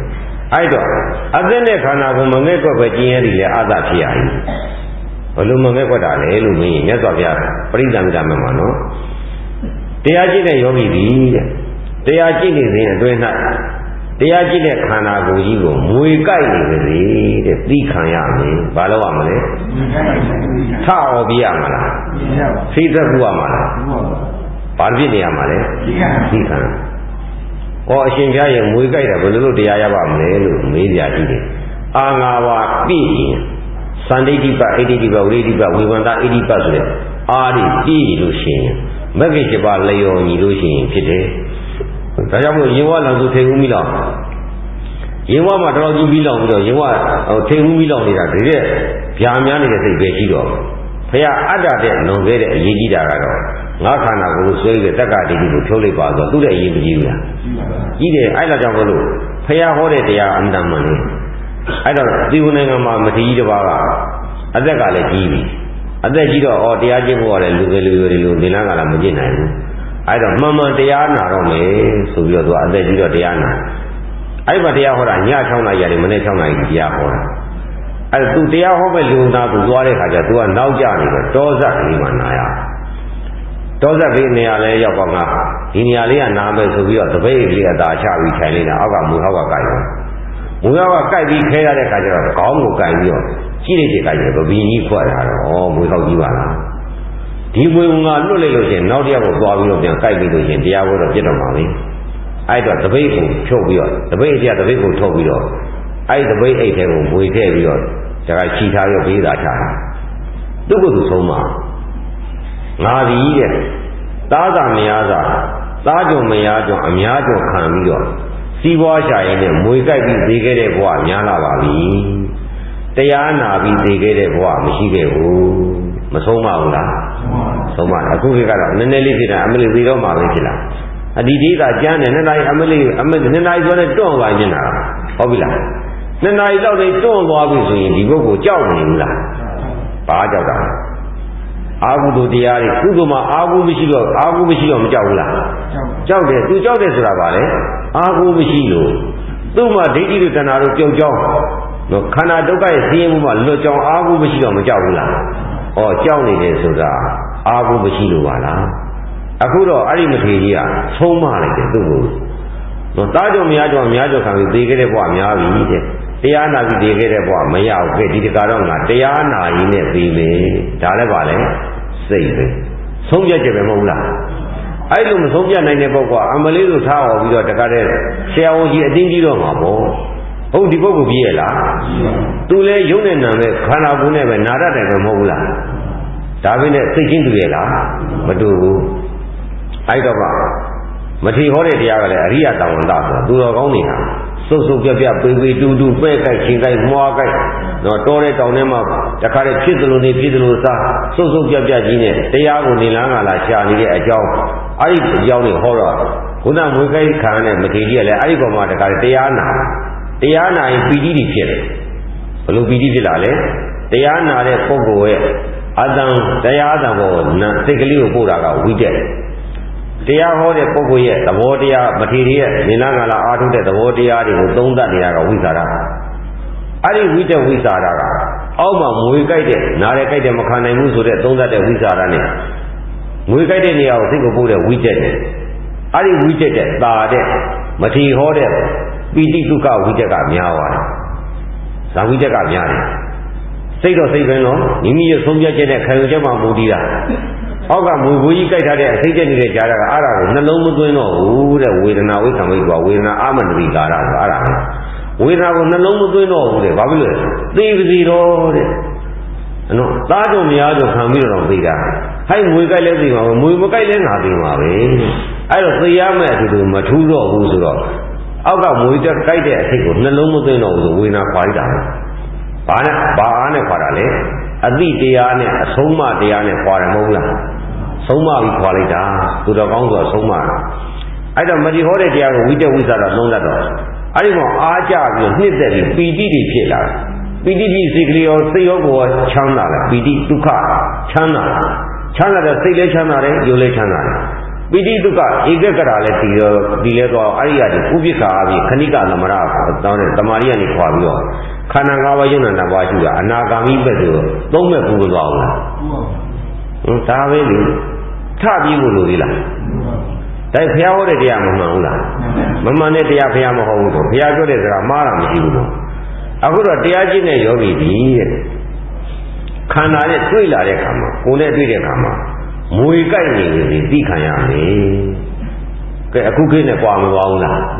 အဲ့တော့အသက်နဲ့ခန္ဓာကိုမငဲ့ကွက်ပဲကျင်းရသည်လေအာသဖြစ်ရည်ဘလို့မငဲ့ကွက်တာလဲလို့မင်းမြတ်စွာဘုရားပရိသမတာမှာနော်တရားကြည့်တဲ့ယောဂီသည်တဲ့တရားကြည့်နေစဉ်အတွင်း၌တရားကြည့်တဲ့ခန္ဓာကိုယ်ကြီးကိုမွေကြိုက်နေပါစေတဲ့သိခံရမယ်ဘာလို့ရမလဲထအောင်ပြရမလားသိသက်ဖို့ရမလားဘာဖြစ်နေရမှာလဲသိခံဟောအရှင်ဘုရားရဲ့မွေကြိုက်တာဘယ်လိုလုပ်တရားရပါမလဲလို့မေးကြကြည့်တယ်အာငါဝါပြည့်ရင်သန္တိတိပအိဋ္ဌိတိပဝိရိတိပဝေဝန္တအိဋ္ဌိပဆိုတဲ့အာရိပြည့်လို့ရှိရင်မဂ္ဂင်7ပါးလျော်ညီလို့ရှိရင်ဖြစ်တယ်ဒါကြောင့်မို့ရင်ဝလောင်သူထိန်ဦးမိလောင်ရင်ဝမှာတော်ကြီးပြီးလောင်ပြီးတော့ရင်ဝထိန်ဦးမိလောင်နေတာဒီတဲ့ဗျာများနေတဲ့စိတ်ပဲရှိတော့ဘုရားအတ္တတဲ့လွန်ခဲ့တဲ့အရေးကြီးတာကတော့ငါခန္ဓာကိုယ်ဆွဲပြီးတက္ကတိကိုဖြုတ်လိုက်ပါဆိုသူ့ရဲ့အရေးမကြီးဘူးလားကြီးတယ်အဲ့ဒါကြောင့်မလို့ဘုရားဟောတဲ့တရားအမှန်တမ်းမှန်လေအဲ့တော့ဒီဝနိုင်ငံမှာမထေရကြီးတစ်ပါးကအသက်ကလည်းကြီးပြီအသက်ကြီးတော့တရားကျင့်ဖို့ရတယ်လူငယ်လူရွယ်တွေလူနေလားကလည်းမကျင့်နိုင်ဘူးအဲ့တော့မှန်မှန်တရားနာတော့မယ်ဆိုပြီးတော့သူအသက်ကြီးတော့တရားနာအဲ့မှာတရားဟောတာည6နာရီရတယ်မနေ့6နာရီတရားဟောတာအဲ့သူတရားဟောမဲ့လူသားသူသွားတဲ့ခါကျသူကနောက်ကျနေတော့တောဇက်ကလေးမှနာရတောဇက်ကလေးနေရာလဲရောက်ပါငါဒီနေရာလေးကနာမယ်ဆိုပြီးတော့တပိတ်လေးအသာချပြီးထိုင်နေတာအောက်ကမူဟောက်ကကြိုက်တယ်မူဟောက်ကကြိုက်ပြီးခဲရတဲ့ခါကျတော့ခေါင်းကိုကြိုက်ပြီးတော့ကြည့်လိုက်တဲ့ခါကျတော့ဗီကြီးဖွက်လာတော့မူဟောက်ကြီးပါလားဒီမွေငါလွတ်လိုက်လို့ရှိရင်နောက်တစ်ယောက်ကိုသွားပြီးတော့ပြန်ကြိုက်ပြီးလို့ရှိရင်တရားဝဲတော့ပြတ်တော့မှာလေအဲ့တော့တပိတ်ကိုဖြုတ်ပြီးတော့တပိတ်အကျတပိတ်ကိုထုတ်ပြီးတော့အဲ့တပိတ်အိတ်ထဲကိုမွေထည့်ပြီးတော့ဒါကခြိထားပြီးဘေးသာချတာသူ့ကိုယ်သူဆုံးမှာငါသည်တဲ့သားသာမယားသာသားကြုံမယားကြုံအများကြုံခံပြီးတော့စီးပွားရှာရင်းနဲ့မွေကြိုက်ပြီးသေးခဲ့တဲ့ဘဝများလာပါပြီတရားနာပြီးသေးခဲ့တဲ့ဘဝမရှိခဲ့ဘူးမဆုံးပါဘူးလားဆုံးပါအခုခေတ်ကတော့နည်းနည်းလေးဖြစ်တာအမလေးသေးတော့မှပဲဖြစ်လာအဒီဒီကကျမ်းတယ်နှစ်နာရီအမလေးနှစ်နာရီဆိုတော့တွန့်သွားနေတာဟုတ်ပြီလားနှစ်နာရီလောက်နေတွန့်သွားပြီဆိုရင်ဒီပုဂ္ဂိုလ်ကြောက်နေဘူးလားဘာကြောက်တာအာဟုတုတရားတွေကုသိုလ်မှာအာဟုမရှိတော့မကြောက်ဘူးလားကြောက်တယ်သူကြောက်တယ်ဆိုတာပါလေအာဟုမရှိလို့သူ့မှာဒိဋ္ဌိတွေတဏှာတို့ပြုတ်ကြောင်းတော့ခန္ဓာဒုက္ခရဲ့ဆင်းရဲမှုမှာလွတ်ကြောင်းအာဟုမရှိတော့မကြောက်ဘူးလားဩကြောက်နေတယ်ဆိုတာအာဟုမရှိလို့ပါလားအခုတော့အဲ့ဒီမထေရကြီးကဆုံးမလိုက်တယ်သူ့ကိုတော့တားကြောင့်မရကြောင့်များကြောင့်ခံပြီးသေခဲ့တဲ့ဘဝများပြီတဲ့တရားနာပြီးသေခဲ့တဲ့ဘဝမရဘူးကဲဒီတကတော့ငါတရားနာရင်းနဲ့ပြီးမယ်ဒါလည်းပါလေစိတ်ပဲဆုံးဖြတ်ချက်ပဲမဟုတ်လားအဲ့လိုမဆုံးဖြတ်နိုင်တဲ့ပုဂ္ဂိုလ်ကအမလေးတို့ထားဟောပြီးတော့တခါတည်းဆရာဝန်ကြီးအတင်းကြီးတော့မှာပေါ့ဟုတ်ဒီပုဂ္ဂိုလ်ပြည့်ရလားသူလည်းယုံနဲ့နာမဲ့ခန္ဓာကိုယ်နဲ့ပဲနာတတ်တယ်ပဲမဟုတ်ဘူးလားဒါပဲနဲ့စိတ်ချင်းတူရဲ့လားမတူဘူးအဲ့တော့မထေဟောတဲ့တရားကလည်းအရိယတဝန္တဆိုတာသူတော်ကောင်းတွေဟာစုပ်စုပ်ပြပြပေပေတူတူပဲ့ကြိုက်ချင်းကြိုက်မွားကြိုက်တော့တောတဲ့တောင်ထဲမှာတခါတည်းဖြစ်သလိုနေဖြစ်သလိုစားစုပ်စုပ်ပြပြကြီးနဲ့တရားကိုနေလန်းကလာရှာနေတဲ့အကြောင်းအဲ့ဒီအကြောင်းတွေဟောတော့ခုနမွေးခိုင်းခံတဲ့မထေကြီးကလည်းအဲ့ဒီပေါ်မှာတခါတည်းတရားနာရင်ပီတိတွေဖြစ်တယ်ဘယ်လိုပီတိဖြစ်လာလဲတရားနာတဲ့ပုဂ္ဂိုလ်ရဲ့အတန်တရားအတန်ပေါ်စိတ်ကလေးကိုပို့တာကဝိတက်တရားဟောတဲ့ပုဂ္ဂိုလ်ရဲ့သဘောတရားမထေရရဲ့ဉာဏ်ကလာအားထုတ်တဲ့သဘောတရားတွေကိုသုံးသပ်နေတာကဝိသရာအဲ့ဒီဝိတက်ဝိသရာကအောက်မှာမွေကြိုက်တဲ့နားရဲကြိုက်တဲ့မခံနိုင်ဘူးဆိုတဲ့သုံးသပ်တဲ့ဝိသရာနဲ့မွေကြိုက်တဲ့နေရာကိုစိတ်ကိုပို့တဲ့ဝိတက်တယ်အဲ့ဒီဝိတက်တဲ့သာတဲ့မထေရဟောတဲ့ပီတိဒုက္ခဝိတက်ကများသွားတယ်။ဇာဝိတက်ကများတယ်။စိတ်တော့စိတ်ပဲနော်။မိမိရဲ့ဆုံးဖြတ်ချက်နဲ့ခံယူချက်မှမူတည်တာ။အောက်ကမူဘူးကြီးကြိုက်ထားတဲ့အစိတ်တက်နေတဲ့ကြားတာကအဲ့ဒါကိုနှလုံးမသွင်းတော့ဘူးတဲ့ဝေဒနာဝိခံဝိကဝေဒနာအာမန္တရိကာရဆိုအဲ့ဒါပဲ။ဝေဒနာကိုနှလုံးမသွင်းတော့ဘူးတဲ့။ဘာဖြစ်လို့လဲ။သိပါစီတော့တဲ့။နော်သားကြုံမရကြုံခံပြီးတော့သိတာ။ဟိုက်ငွေကြိုက်လဲသိမှာပဲ။ငွေမကြိုက်လဲငါသိမှာပဲ။အဲ့တော့သိရမယ်အတူမထူးတော့ဘူးဆိုတော့အောက်ကမွေးတက်ကြိုက်တဲ့အထိတ်ကိုနှလုံးမသွင်းတော့ဘူးဆိုဝေဒနာခွာလိုက်တာဘာအားနဲ့ခွာတာလဲအတိတရားနဲ့အဆုံးမတရားနဲ့ခွာတယ်မဟုတ်လားဆုံးမပြီးခွာလိုက်တာသူတော်ကောင်းဆိုဆုံးမအဲ့တော့မတိဟောတဲ့တရားကိုဝိတက်ဝိသရာသုံးတတ်တော့အဲ့ဒီမှာအားကြပြီးနှစ်သက်ပြီးပီတိတွေဖြစ်လာပီတိပြီးစိတ်ကလေးရောစိတ်ရောကိုယ်ချမ်းသာလာပီတိဒုက္ခချမ်းသာတဲ့စိတ်လည်းချမ်းသာတယ်ယုတ်လည်းချမ်းသာတယ်ပိဋိတုကဧကကရာလည်းဒီလဲတော့အဲ့ဒီကနေဥပိ္ပခာအပြင်ခဏိကသမရတောင်းတဲ့တမာရီကနေခွာပြီးတော့ခန္ဓာ၅ပါးယုံနာ၅ပါးရှိတာအနာဂါမိပဲဆိုသုံးမဲ့ပူမသွားဘူးလားဒါပဲလေထပြီးဖို့လိုသေးလားဒါဘုရားဟောတဲ့တရားမမှန်ဘူးလားမမှန်တဲ့တရားဘုရားမဟောဘူးဆိုဘုရားပြောတဲ့စကားမှားတာမရှိဘူးပေါ့အခုတော့တရားကျင့်တဲ့ယောဂီဒီတဲ့ခန္ဓာနဲ့တွေ့လာတဲ့အခါမှာကိုယ်နဲ့တွေ့တဲ့အခါမှာမွေကြိုက်နေပြီသိခံရမယ်ကဲအခုခေတ်နဲ့ကြွားမသွားဘူးလား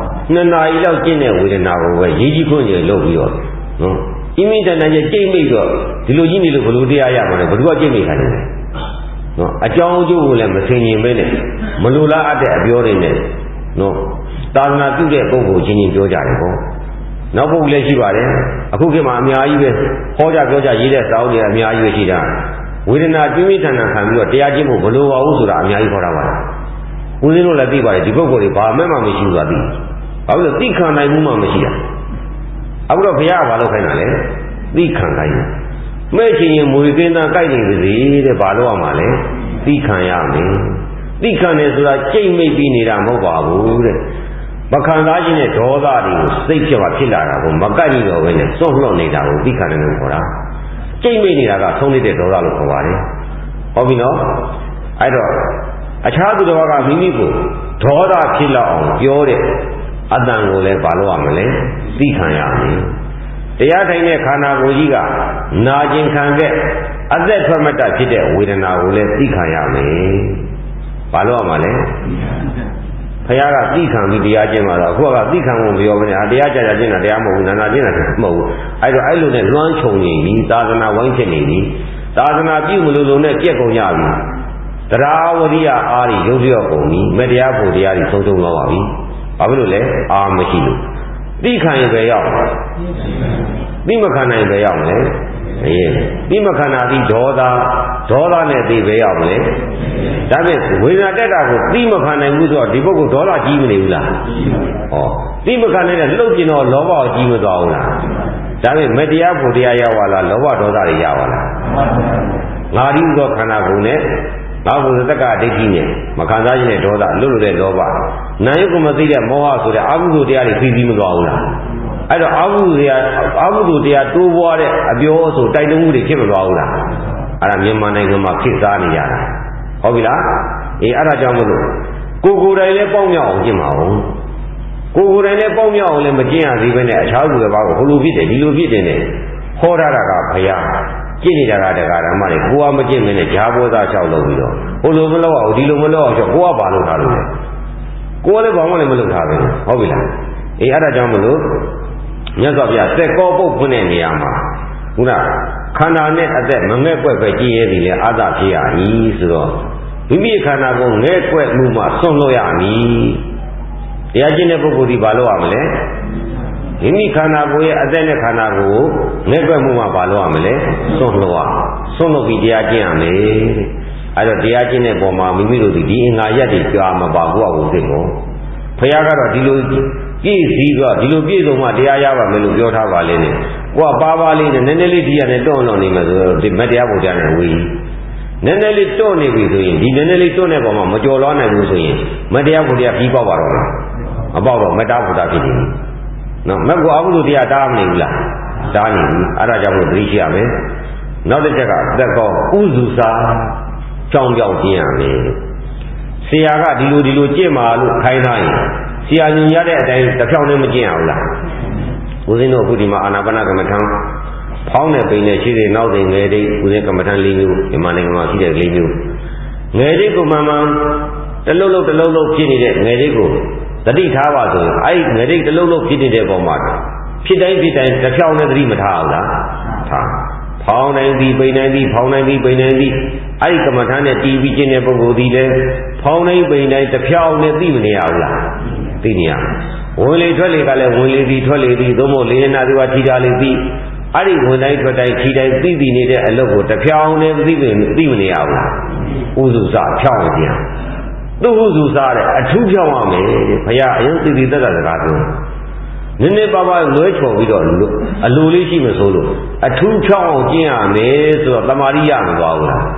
2 နာရီလောက်ကျင့်တဲ့ဝေဒနာကိုပဲရေးကြီးခွင့်ရလုပ်ပြီးတော့နော်အင်းမိတန်တန်ကျကြိတ်မိတော့ဒီလိုကြီးနေလို့ဘလို့တရားရမှာလဲဘယ်သူကကြိတ်မိခိုင်းတယ်နော်အကြောင်းအကျိုးကိုလည်းမဆင်ញင်ပဲနဲ့မလိုလားအပ်တဲ့အပြောတွေနဲ့နော်သာသနာပြုတဲ့ပုဂ္ဂိုလ်ချင်းချင်းပြောကြတယ်ပေါ့နောက်ပုဂ္ဂိုလ်လည်းရှိပါတယ်အခုခေတ်မှာအများကြီးပဲဟောကြပြောကြရေးတဲ့စာအုပ်တွေအများကြီးပဲရှိတာဝေဒနာပြင်းပြထန်ထန်ခံပြီးတော့တရားကျင့်ဖို့ဘလို့ပါဘူးဆိုတာအများကြီးခေါ်တာပါဦးဇင်းတို့လည်းသိပါတယ်ဒီပုဂ္ဂိုလ်တွေဘာမှမရှိဘူးဆိုတာသိဘာလို့လဲသိခံနိုင်မှုမှမရှိတာအခုတော့ဘုရားကဘာလုပ်ခိုင်းတာလဲသိခံခိုင်းတယ်မဲ့ချင်းရင်မွေကင်းသားကြိုက်နေပါစေတဲ့ဘာလို့ရမှာလဲသိခံရမယ်သိခံတယ်ဆိုတာကြိတ်မိတ်ပြီးနေတာမဟုတ်ပါဘူးတဲ့မခံစားခြင်းနဲ့ဒေါသတွေကိုစိတ်ဖြစ်လာတာကိုမကတ်ကြည့်တော့ဘဲနဲ့စွန့်လွတ်နေတာကိုသိခံတယ်လို့ခေါ်တာကြိတ်မိတ်နေတာကဆုံးနေတဲ့ဒေါသလို့ခေါ်ပါတယ်ဟုတ်ပြီနော်အဲ့တော့အခြားသူတော်ကမိမိကိုဒေါသဖြစ်လောက်အောင်ပြောတဲ့အတန်ကိုလည်းဘာလို့ရမလဲသိခံရမယ်တရားထိုင်တဲ့ခန္ဓာကိုယ်ကြီးကနာကျင်ခံခဲ့အသက်ထွက်မတတ်ဖြစ်တဲ့ဝေဒနာကိုလည်းသိခံရမယ်ဘာလို့ရမှာလဲဘုရားကသိခံပြီးတရားကျင့်မှာတော့အခုကသိခံဖို့မပြောဘဲနဲ့တရားကြကျင့်တာတရားမဟုတ်ဘူးနာနာကျင့်တာမဟုတ်ဘူးအဲ့တော့အဲ့လိုနဲ့လွှမ်းခြုံနေပြီသာသနာဝိုင်းဖြစ်နေပြီသာသနာပြုမလို့လုံးနဲ့ပြက်ကုန်ကြပြီတရားဝရိယအားကြီးရုပ်ပြော့ကုန်ပြီမတရားဖို့တရားကြီးဆုံးဆုံးသွားပါပြီဘာဖြစ်လို့လဲအာမရှိလို့သိခံရင်ပဲရောက်သိမခံနိုင်ပဲရောက်မယ်အေးသိမခံတာဒီဒေါသနဲ့သိပဲရောက်မယ်ဒါဖြင့်ဝေဒနာတက်တာကိုသိမခံနိုင်ဘူးဆိုတော့ဒီပုဂ္ဂိုလ်ဒေါသကြီးမနေဘူးလားဟောသိမခံနိုင်တဲ့လှုပ်ကျင်တော့လောဘကိုကြီးမသွားဘူးလားဒါဖြင့်မတရားဖို့တရားရောက်လာလောဘဒေါသတွေရပါလားငါဒီဥသောခန္ဓာကိုယ်နဲ့ငါဘုဇတက္ကဒိဋ္ဌိနဲ့မခံစားခြင်းနဲ့ဒေါသလွတ်လွတ်တဲ့လောဘနာယုကမသိတဲ့မောဟဆိုတဲ့အာဟုဇုတရားတွေပြီးမသွားဘူးလားအဲ့တော့အာဟုဇုတရားတိုးပွားတဲ့အပြောဆိုတိုက်တွန်းမှုတွေဖြစ်မသွားဘူးလားအဲ့ဒါမြန်မာနိုင်ငံမှာခေတ်စားနေကြတာဟုတ်ပြီလားအေးအဲ့ဒါကြောင့်မလို့ကိုယ်တိုင်လည်းပေါင်းမြောက်အောင်ကျင့်ပါဦးကိုယ်တိုင်လည်းပေါင်းမြောက်အောင်လည်းမကျင့်ရသေးဘဲနဲ့အခြားသူတွေဘာကိုဟိုလိုဖြစ်တယ်ဒီလိုဖြစ်တယ်နဲ့ဟောထားတာကဘုရားကျင့်နေတာကတရားဓမ္မတွေကိုကမကျင့်မနဲ့ဂျာဘောသားလျှောက်လို့ပြီးတော့ဟိုလိုမလုပ်အောင်ဒီလိုမလုပ်အောင်ဆိုကိုကဘာလုပ်ထားလို့လဲကိုကလည်းဘာမှလည်းမလုပ်ထားပဲဟုတ်ပြီလားအေးအဲ့ဒါကြောင့်မလို့မြတ်စွာဘုရားသက်ကောပုတ်ဖွင့်တဲ့နေရာမှာခုနခန္ဓာနဲ့အသက်မငဲ့ကွက်ပဲကြည်ရသည်လေအာသဖြစ်ရ၏ဆိုတော့မိမိခန္ဓာကိုငဲ့ကွက်မှုမှစွန့်လွတ်ရမည်တရားကျင့်တဲ့ပုဂ္ဂိုလ်ဒီဘာလုပ်ရမလဲမိမိခန္ဓာကိုယ်ရဲ့အသက်နဲ့ခန္ဓာကိုယ်ငဲ့ကွက်မှုမှဘာလုပ်ရမလဲစွန့်လွတ်ပြီးတရားကျင့်ရမယ်အဲ့တော့တရားကျင့်တဲ့ပုံမှာမိမိတို့ဒီအင်္ဂါရက်တွေကြာမပါဘူးအောင်သိကိုဘုရားကတော့ဒီလိုပြည့်စည်တော့ဒီလိုပြည့်စုံမှတရားရပါမယ်လို့ပြောထားပါလေနဲ့ကိုကပါလေးနဲ့နည်းနည်းလေးဒီရနဲ့တွန့်လွန်နေမယ်ဆိုတော့ဒီမတရားဖို့တရားနဲ့ဝေးနည်းနည်းလေးတွန့်နေပြီဆိုရင်ဒီနည်းနည်းလေးတွန့်တဲ့ပုံမှာမကြော်လွှမ်းနိုင်ဘူးဆိုရင်မတရားဖို့တရားပြီးပေါက်ပါတော့လားမပေါက်တော့မတားဖို့တာဖြစ်နေပြီနော်မက်ကိုအမှုလို့တရားတားမနေဘူးလားတားနေပြီအဲ့ဒါကြောင့်မို့သတိရှိရမယ်နောက်တစ်ချက်ကသက်ကောဥစုစာကြောင်းကြောင်းကျင်းရမယ်ဆရာကဒီလိုကျင့်ပါလို့ခိုင်းထားရင်ဆရာညွှန်ရတဲ့အတိုင်းတစ်ဖြောင်းနဲ့မကျင့်အောင်လားဦးဇင်းတို့အခုဒီမှာအာနာပါနကမ္မထံဖောင်းတဲ့ပိန်နဲ့ရှိတဲ့နောက်တဲ့ငယ်တိတ်ဦးဇင်းကမ္မထံ၄မျိုးမြန်မာနိုင်ငံမှာရှိတဲ့၄မျိုးငယ်တိတ်ကိုမှန်တလုံးလုံးဖြစ်နေတဲ့ငယ်တိတ်ကိုသတိထားပါဆိုရင်အဲ့ငယ်တိတ်တလုံးလုံးဖြစ်နေတဲ့ပုံမှာဖြစ်တိုင်းတစ်ဖြောင်းနဲ့သတိမထားအောင်လားထားဖောင်းနိုင်သည်ပိန်နိုင်သည်ဖောင်းနိုင်သည်ပိန်နိုင်သည်အဲ့ဒီကမ္မထံနဲ့တီးပြီးခြင်းတဲ့ပုဂ္ဂိုလ်ဒီလည်းဖောင်းနိုင်ပိန်နိုင်တစ်ဖြောင်းနဲ့သိမနေရဘူးလားသိနေရဝင်လေထွက်လေကလည်းဝင်လေသည်ထွက်လေသည်သို့မဟုတ်လေနာသူကထိတာလေသည်အဲ့ဒီဝင်တိုင်းထွက်တိုင်းထိတိုင်းသိနေတဲ့အလုပ်ကိုတစ်ဖြောင်းနဲ့သိမနေရဘူးလားဥစုစဖြောင်းပြန်သူ့ဥစုစတဲ့အထူးဖြောင်းရမယ်ဘုရားအရင်သိသက်စကားပြောနည်းနည်းပါးပါးလွဲချော်ပြီးတော့အလိုလေးရှိမဆိုလို့အထူးဖြောင်းအောင်ကျင့်ရမယ်ဆိုတော့တမာရိရမသွားဘူးလား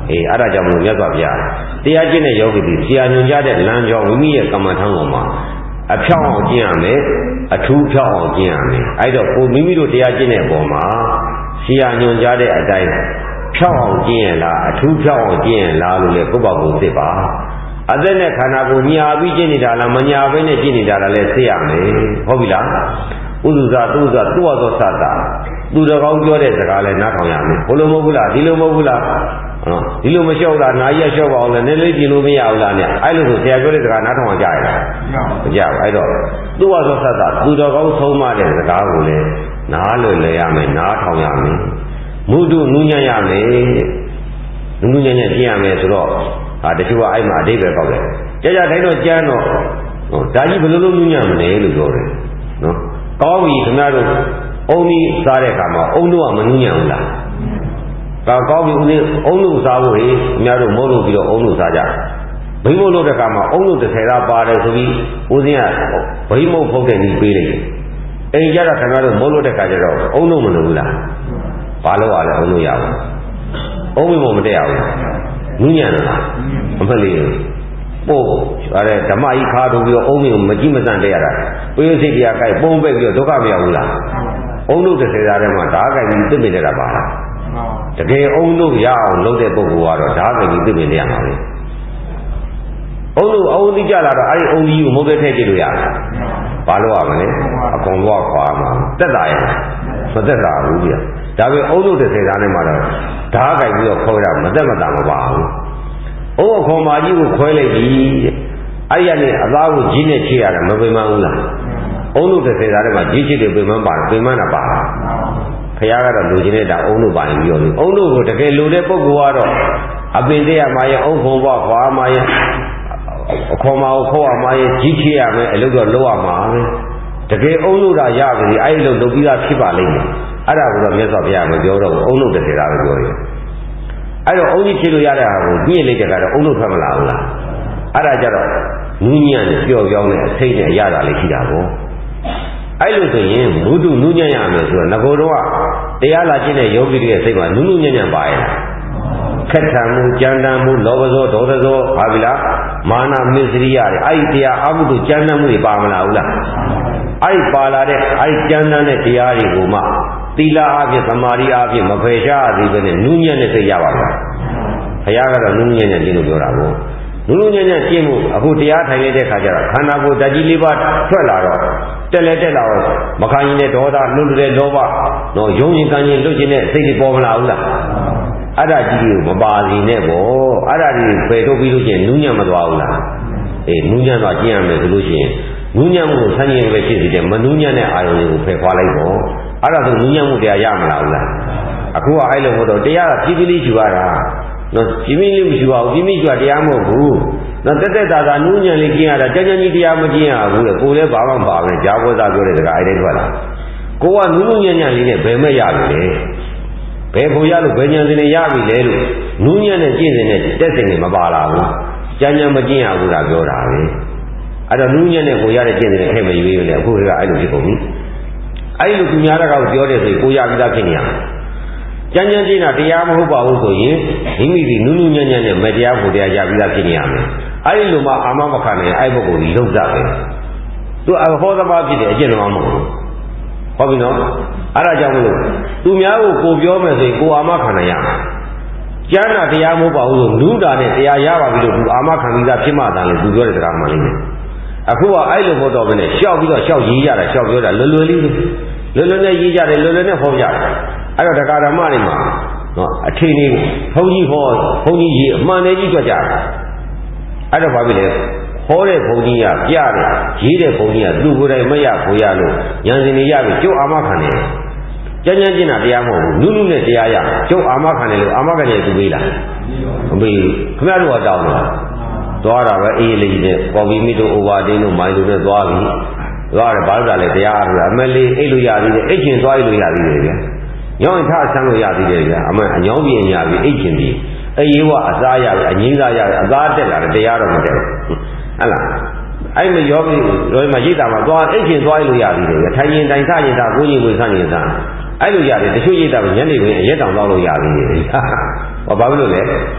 အဲ့ဒါကြောင့်မလို့မြတ်စွာဘုရားတရားကျင့်တဲ့ယောဂီတွေဆရာညွှန်ကြားတဲ့လမ်းကြောင်းမိမိရဲ့ကမ္မထံပေါ်မှာအဖြောင်းအောင်ကျင့်ရမယ်အထူးဖြောင်းအောင်ကျင့်ရမယ်အဲ့တော့ကိုမိမိတို့တရားကျင့်တဲ့အပေါ်မှာဆရာညွှန်ကြားတဲ့အတိုင်းဖြောင်းအောင်ကျင့်ရလားအထူးဖြောင်းအောင်ကျင့်ရလားလို့လေကိုယ့်ဘာကိုသိပါအသက်နဲ့ခန္ဓာကိုညာပြီးကျင့်နေတာလားမညာဘဲနဲ့ကျင့်နေတာလားလဲသိရမယ်ဟုတ်ပြီလားဥဒုဇာသူ့ဇာသူ့အသောသတ္တသူတော်ကောင်းပြောတဲ့စကားလဲနားထောင်ရမယ်ဘလို့မဟုတ်ဘူးလားဒီလိုမဟုတ်ဘူးလားဒီလိုမလျှော့လားနာရီရလျှော့ပါအောင်လဲနည်းနည်းကြည့်လို့မရဘူးလားနဲ့အဲ့လိုဆိုဆရာပြောတဲ့စကားနားထောင်ကြရလားမကြဘူးအဲ့တော့သူ့အသောသတ္တသူတော်ကောင်းဆုံးမတဲ့စကားကိုလဲနားလွယ်လဲရမယ်နားထောင်ရမယ်မုဒ္ဒနူးညံ့ရမယ်နူးညံ့ညံ့ကျင့်ရမယ်ဆိုတော့တချို့ကအဲ့မှာအတိတ်ပဲကောက်တယ်ကြာတိုင်းတော့ကျမ်းတော့ဒါကြီးဘယ်လိုလုပ်နူးညံ့မလဲလို့ပြောတယ်နော်ကောင်းပြီခင်ဗျားတို့အုံကြီးစားတဲ့အခါမှာအုံတို့ကမနူးညံ့ဘူးလားကောင်းပြီဦးလေးအုံတို့စားဖို့ဟေးခင်ဗျားတို့မဟုတ်လို့ပြီးတော့အုံတို့စားကြဘိမုတ်လို့တဲ့အခါမှာအုံတို့30သားပါတယ်ဆိုပြီးဦးစင်းကဘိမုတ်ဖုတ်တဲ့နည်းပေးလိုက်တယ်အိမ်ကျတော့ခင်ဗျားတို့မဟုတ်လို့တဲ့အခါကျတော့အုံတို့မလို့ဘူးလားဘာလို့ ရလဲအုံတို့ရဘူးအုံမမတက်ရဘူးနူးညံ့လားအမလေးပို့အဲ့ဓမ္မကြီးခါထုတ်ပြီးတော့အုံးမျိုးမကြည့်မစန့်တက်ရတာပြေးစိတ်တရားကြိုက်ပုံပိတ်ပြီးတော့ဒုက္ခမရောက်ဘူးလားအုံးတို့30သားထဲမှာဓာတ်ကြိုက်ပြီးသိပင်နေတာပါလားတကယ်အုံးတို့ရအောင်လုပ်တဲ့ပုဂ္ဂိုလ်ကတော့ဓာတ်ကြိုက်ပြီးသိပင်နေရမှာလေအုံးသိကြလာတော့အဲ့ဒီအုံးကြီးကိုမဟုတ်တဲ့ထည့်ကြည့်လို့ရတယ်ဘာလို့ရမလဲအကုန်တော့ခွာမှာတက်တာရဲ့မတက်တာဘူးပြဒါပေမဲ့အုံးတို့30သားထဲမှာတော့ဓာတ်ကြိုက်ပြီးတော့ခေါ်ရမတက်မတာမပါဘူးအုံးအခွန်မာကြီးကိုခွဲလိုက်ပြီအဲ့ရနေအသားကိုကြီးနဲ့ချိရတယ်မပင်မဘူးလားအုံးတို့30သားထဲမှာကြီးချိတယ်ပင်မပါတယ်ပင်မတာပါခရီးကတော့လူချင်းနေတာအုံးတို့ပါရင်ပြောလို့အုံးတို့ကိုတကယ်လူတဲ့ပုဂ္ဂိုလ်ကတော့အပင်သေးရမှာရဲ့အုံးခွန်ဘွားခွာမှာရဲ့အခွန်မာကိုခေါ်ရမှာရဲ့ကြီးချိရမယ်အလုပ်တော့လုပ်ရမှာပဲတကယ်အုံးတို့တာရပြီအဲ့ဒီလိုလုပ်ပြီးသားဖြစ်ပါလိမ့်မယ်အဲ့ဒါကိုတော့မြတ်စွာဘုရားမပြောတော့ဘူးအုံးတို့30သားပဲပြောတယ်အဲ့တော့အုံးကြီးဖြစ်လို့ရတဲ့ဟာကိုညှင့်လိုက်တဲ့ကတော့အုံးတို့ထွက်မလာဘူးလားအဲ့ဒါကြတော့နူးညံ့ပျော့ပြောင်းတဲ့အစိတ်နဲ့ရတာလေးရှိတာပေါ့အဲ့လိုဆိုရင်ဘုဒ္ဓနူးညံ့ရမယ်ဆိုတော့ငကိုတော့တရားလာခြင်းတဲ့ယောဂီတွေရဲ့စိတ်မှာနူးညံ့ပါရဲ့ခက်ထံမှုကြမ်းတမ်းမှုလောဘဇောဒေါသဇောဟာပြီလားမာနမစ္စရိယတွေအဲ့ဒီတရားအမှုတို့ကြမ်းတမ်းမှုတွေပါမလားဘူးလားအဲ့ဒီပါလာတဲ့အဲ့ဒီကြမ်းတမ်းတဲ့တရားတွေကိုမှသီလအဖြစ်သမာဓိအဖြစ်မဖယ်ရှားသေးပဲနဲ့နူးညံ့တဲ့စိတ်ရပါလားဘုရားကတော့နူးညံ့ကျင့်လို့ပြောတာကိုနူးညံ့ကျင့်မှုအခုတရားထိုင်နေတဲ့ခါကျတော့ခန္ဓာကိုယ်ဓာတ်ကြီးလေးပါးထွက်လာတော့တက်လာတော့မခံရင်တဲ့ဒေါသလွတ်တဲ့လောဘတော့ယုံရင်ကံရင်လွတ်ခြင်းတဲ့စိတ်တွေပေါ်မလာဘူးလားအဲ့ဒါကြီးကိုမပါစီနဲ့ပေါ့အဲ့ဒါကြီးပယ်ထုတ်ပြီးလို့ရှိရင်နူးညံ့မသွားဘူးလားအေးနူးညံ့တော့ကျင့်ရမယ်ဆိုလို့ရှိရင်နူးညံ့မှုကိုဆန်းကျင်ပဲဖြစ်စီတယ်မနူးညံ့တဲ့အာယုံတွေကိုဖယ်ခွာလိုက်ပေါ့အဲ့ဒါဆိုနူးညံ့မှုတရားရမလားဘူးလားအခုကအဲ့လိုမဟုတ်တော့တရားကပြည်ပြည်လေးယူရတာနော်ပြင်းပြင်းလေးမရှိပါဘူးပြင်းပြင်းကျွတ်တရားမဟုတ်ဘူးနော်တက်တာနူးညံ့လေးကျင့်ရတာကြမ်းကြမ်းကြီးတရားမကျင့်ရဘူးလေကိုယ်လည်းဘာမှမပါပဲဂျာဘောသားပြောတဲ့စကားအဲ့ဒါထွက်လာကိုကနူးညံ့လေးနဲ့ဘယ်မဲ့ရပြီလဲဘယ်ကိုရလို့ဘယ်ဉာဏ်စင်နဲ့ရပြီလဲလို့နူးညံ့တဲ့ကျင့်စဉ်နဲ့တက်စဉ်တွေမပါလာဘူးကြမ်းကြမ်းမကျင့်ရဘူးလားပြောတာပဲအဲ့တော့နူးညံ့တဲ့ကိုရတဲ့ကျင့်စဉ်တွေထဲမရွေးဘူးလေအခုကအဲ့လိုဖြစ်ကုန်ပြီအဲ့လိုသူများတော့ပြောတဲ့ဆိုကိုရပြီးသားဖြစ်နေရကြမ်းကြမ်းကျင့်တာတရားမဟုတ်ပါဘူးဆိုရင်မိမိဒီနူးနူးညံ့ညံ့နဲ့မတရားဖို့တရားရပြီးသားဖြစ်နေရမယ်အဲ့ဒီလိုမှအာမမခံနိုင်အဲ့ပုဂ္ဂိုလ်ကြီးလုံးစားပဲသူအဟောသမားဖြစ်တဲ့အကျင့်တော်မဟုတ်ဘူးဟုတ်ပြီနော်အဲ့ဒါကြောင့်မလို့သူများကိုပြောမယ်ဆိုရင်ကိုအာမခံနိုင်ရမယ်ကျမ်းတာတရားမဟုတ်ပါဘူးဆိုနူးတာနဲ့တရားရပါပြီလို့သူအာမခံပြီးသားဖြစ်မှသာလေသူပြောတဲ့စကားမှလိမ့်မယ်အခုကအဲ့လိုမဟုတ်တော့ဘဲနဲ့ရှောက်ပြီးတော့ရှောက်ရေးရတာရှောက်ပြောတာလွယ်လွယ်လေးလွယ်လွယ်နဲ့ရေးကြတယ်လွယ်လွယ်နဲ့ဟောကြတယ်အဲ့တော့တရားဓမ္မတွေမှာနော်အထင်ကြီးဘုန်းကြီးဟောဘုန်းကြီးရေးအမှန်တည်းကြီးကြွကြတယ်အဲ့တော့ဘာဖြစ်လဲဟောတဲ့ဘုန်းကြီးကပြတယ်ရေးတဲ့ဘုန်းကြီးကသူ့ကိုယ်တိုင်မရဖို့ရလို့ဉာဏ်စဉ်တွေရပြီကျုပ်အာမခံတယ်ကြမ်းကြမ်းကျင့်တာတရားမဟုတ်ဘူးနုနုနဲ့တရားရကျုပ်အာမခံတယ်လို့အာမခံတယ်သူပေးလားမပေးဘူးခင်ဗျားတို့ကတောင်းတယ်သွားတာပဲအေးလေးနဲ့ပေါ်ပြီးမိတို့အိုဗာတင်းတို့မိုင်းတို့နဲ့သွားပြီသွားတယ်ဘာလို့လဲတရားအားလို့အမလေးအိတ်လို့ရသေးတယ်အိတ်ချင်သွားလို့ရသေးတယ်ဗျာညောင်းထဆန်းလို့ရသေးတယ်ဗျာအမှန်အညောင်းပြင်းညာပြီးအိတ်ချင်ပြီးအေးရောအစားရပြီအငိမ့်စားရပြီအသားတက်လာတယ်တရားတော့မတက်ဘူးဟုတ်လားအဲ့မယောဂီရောမှာရိတ်တာမှာသွားအိတ်ချင်သွားလို့ရသေးတယ်ဗျာထိုင်ရင်တိုင်ဆရင်တာကိုကြီးကိုဆန်းရင်ဆန်းအဲ့လိုရတယ်တချို့ရိတ်တာညနေခင်းအရက်တောင်တော့လို့ရသေးတယ်ဟောဘာဖြစ်လို့လဲ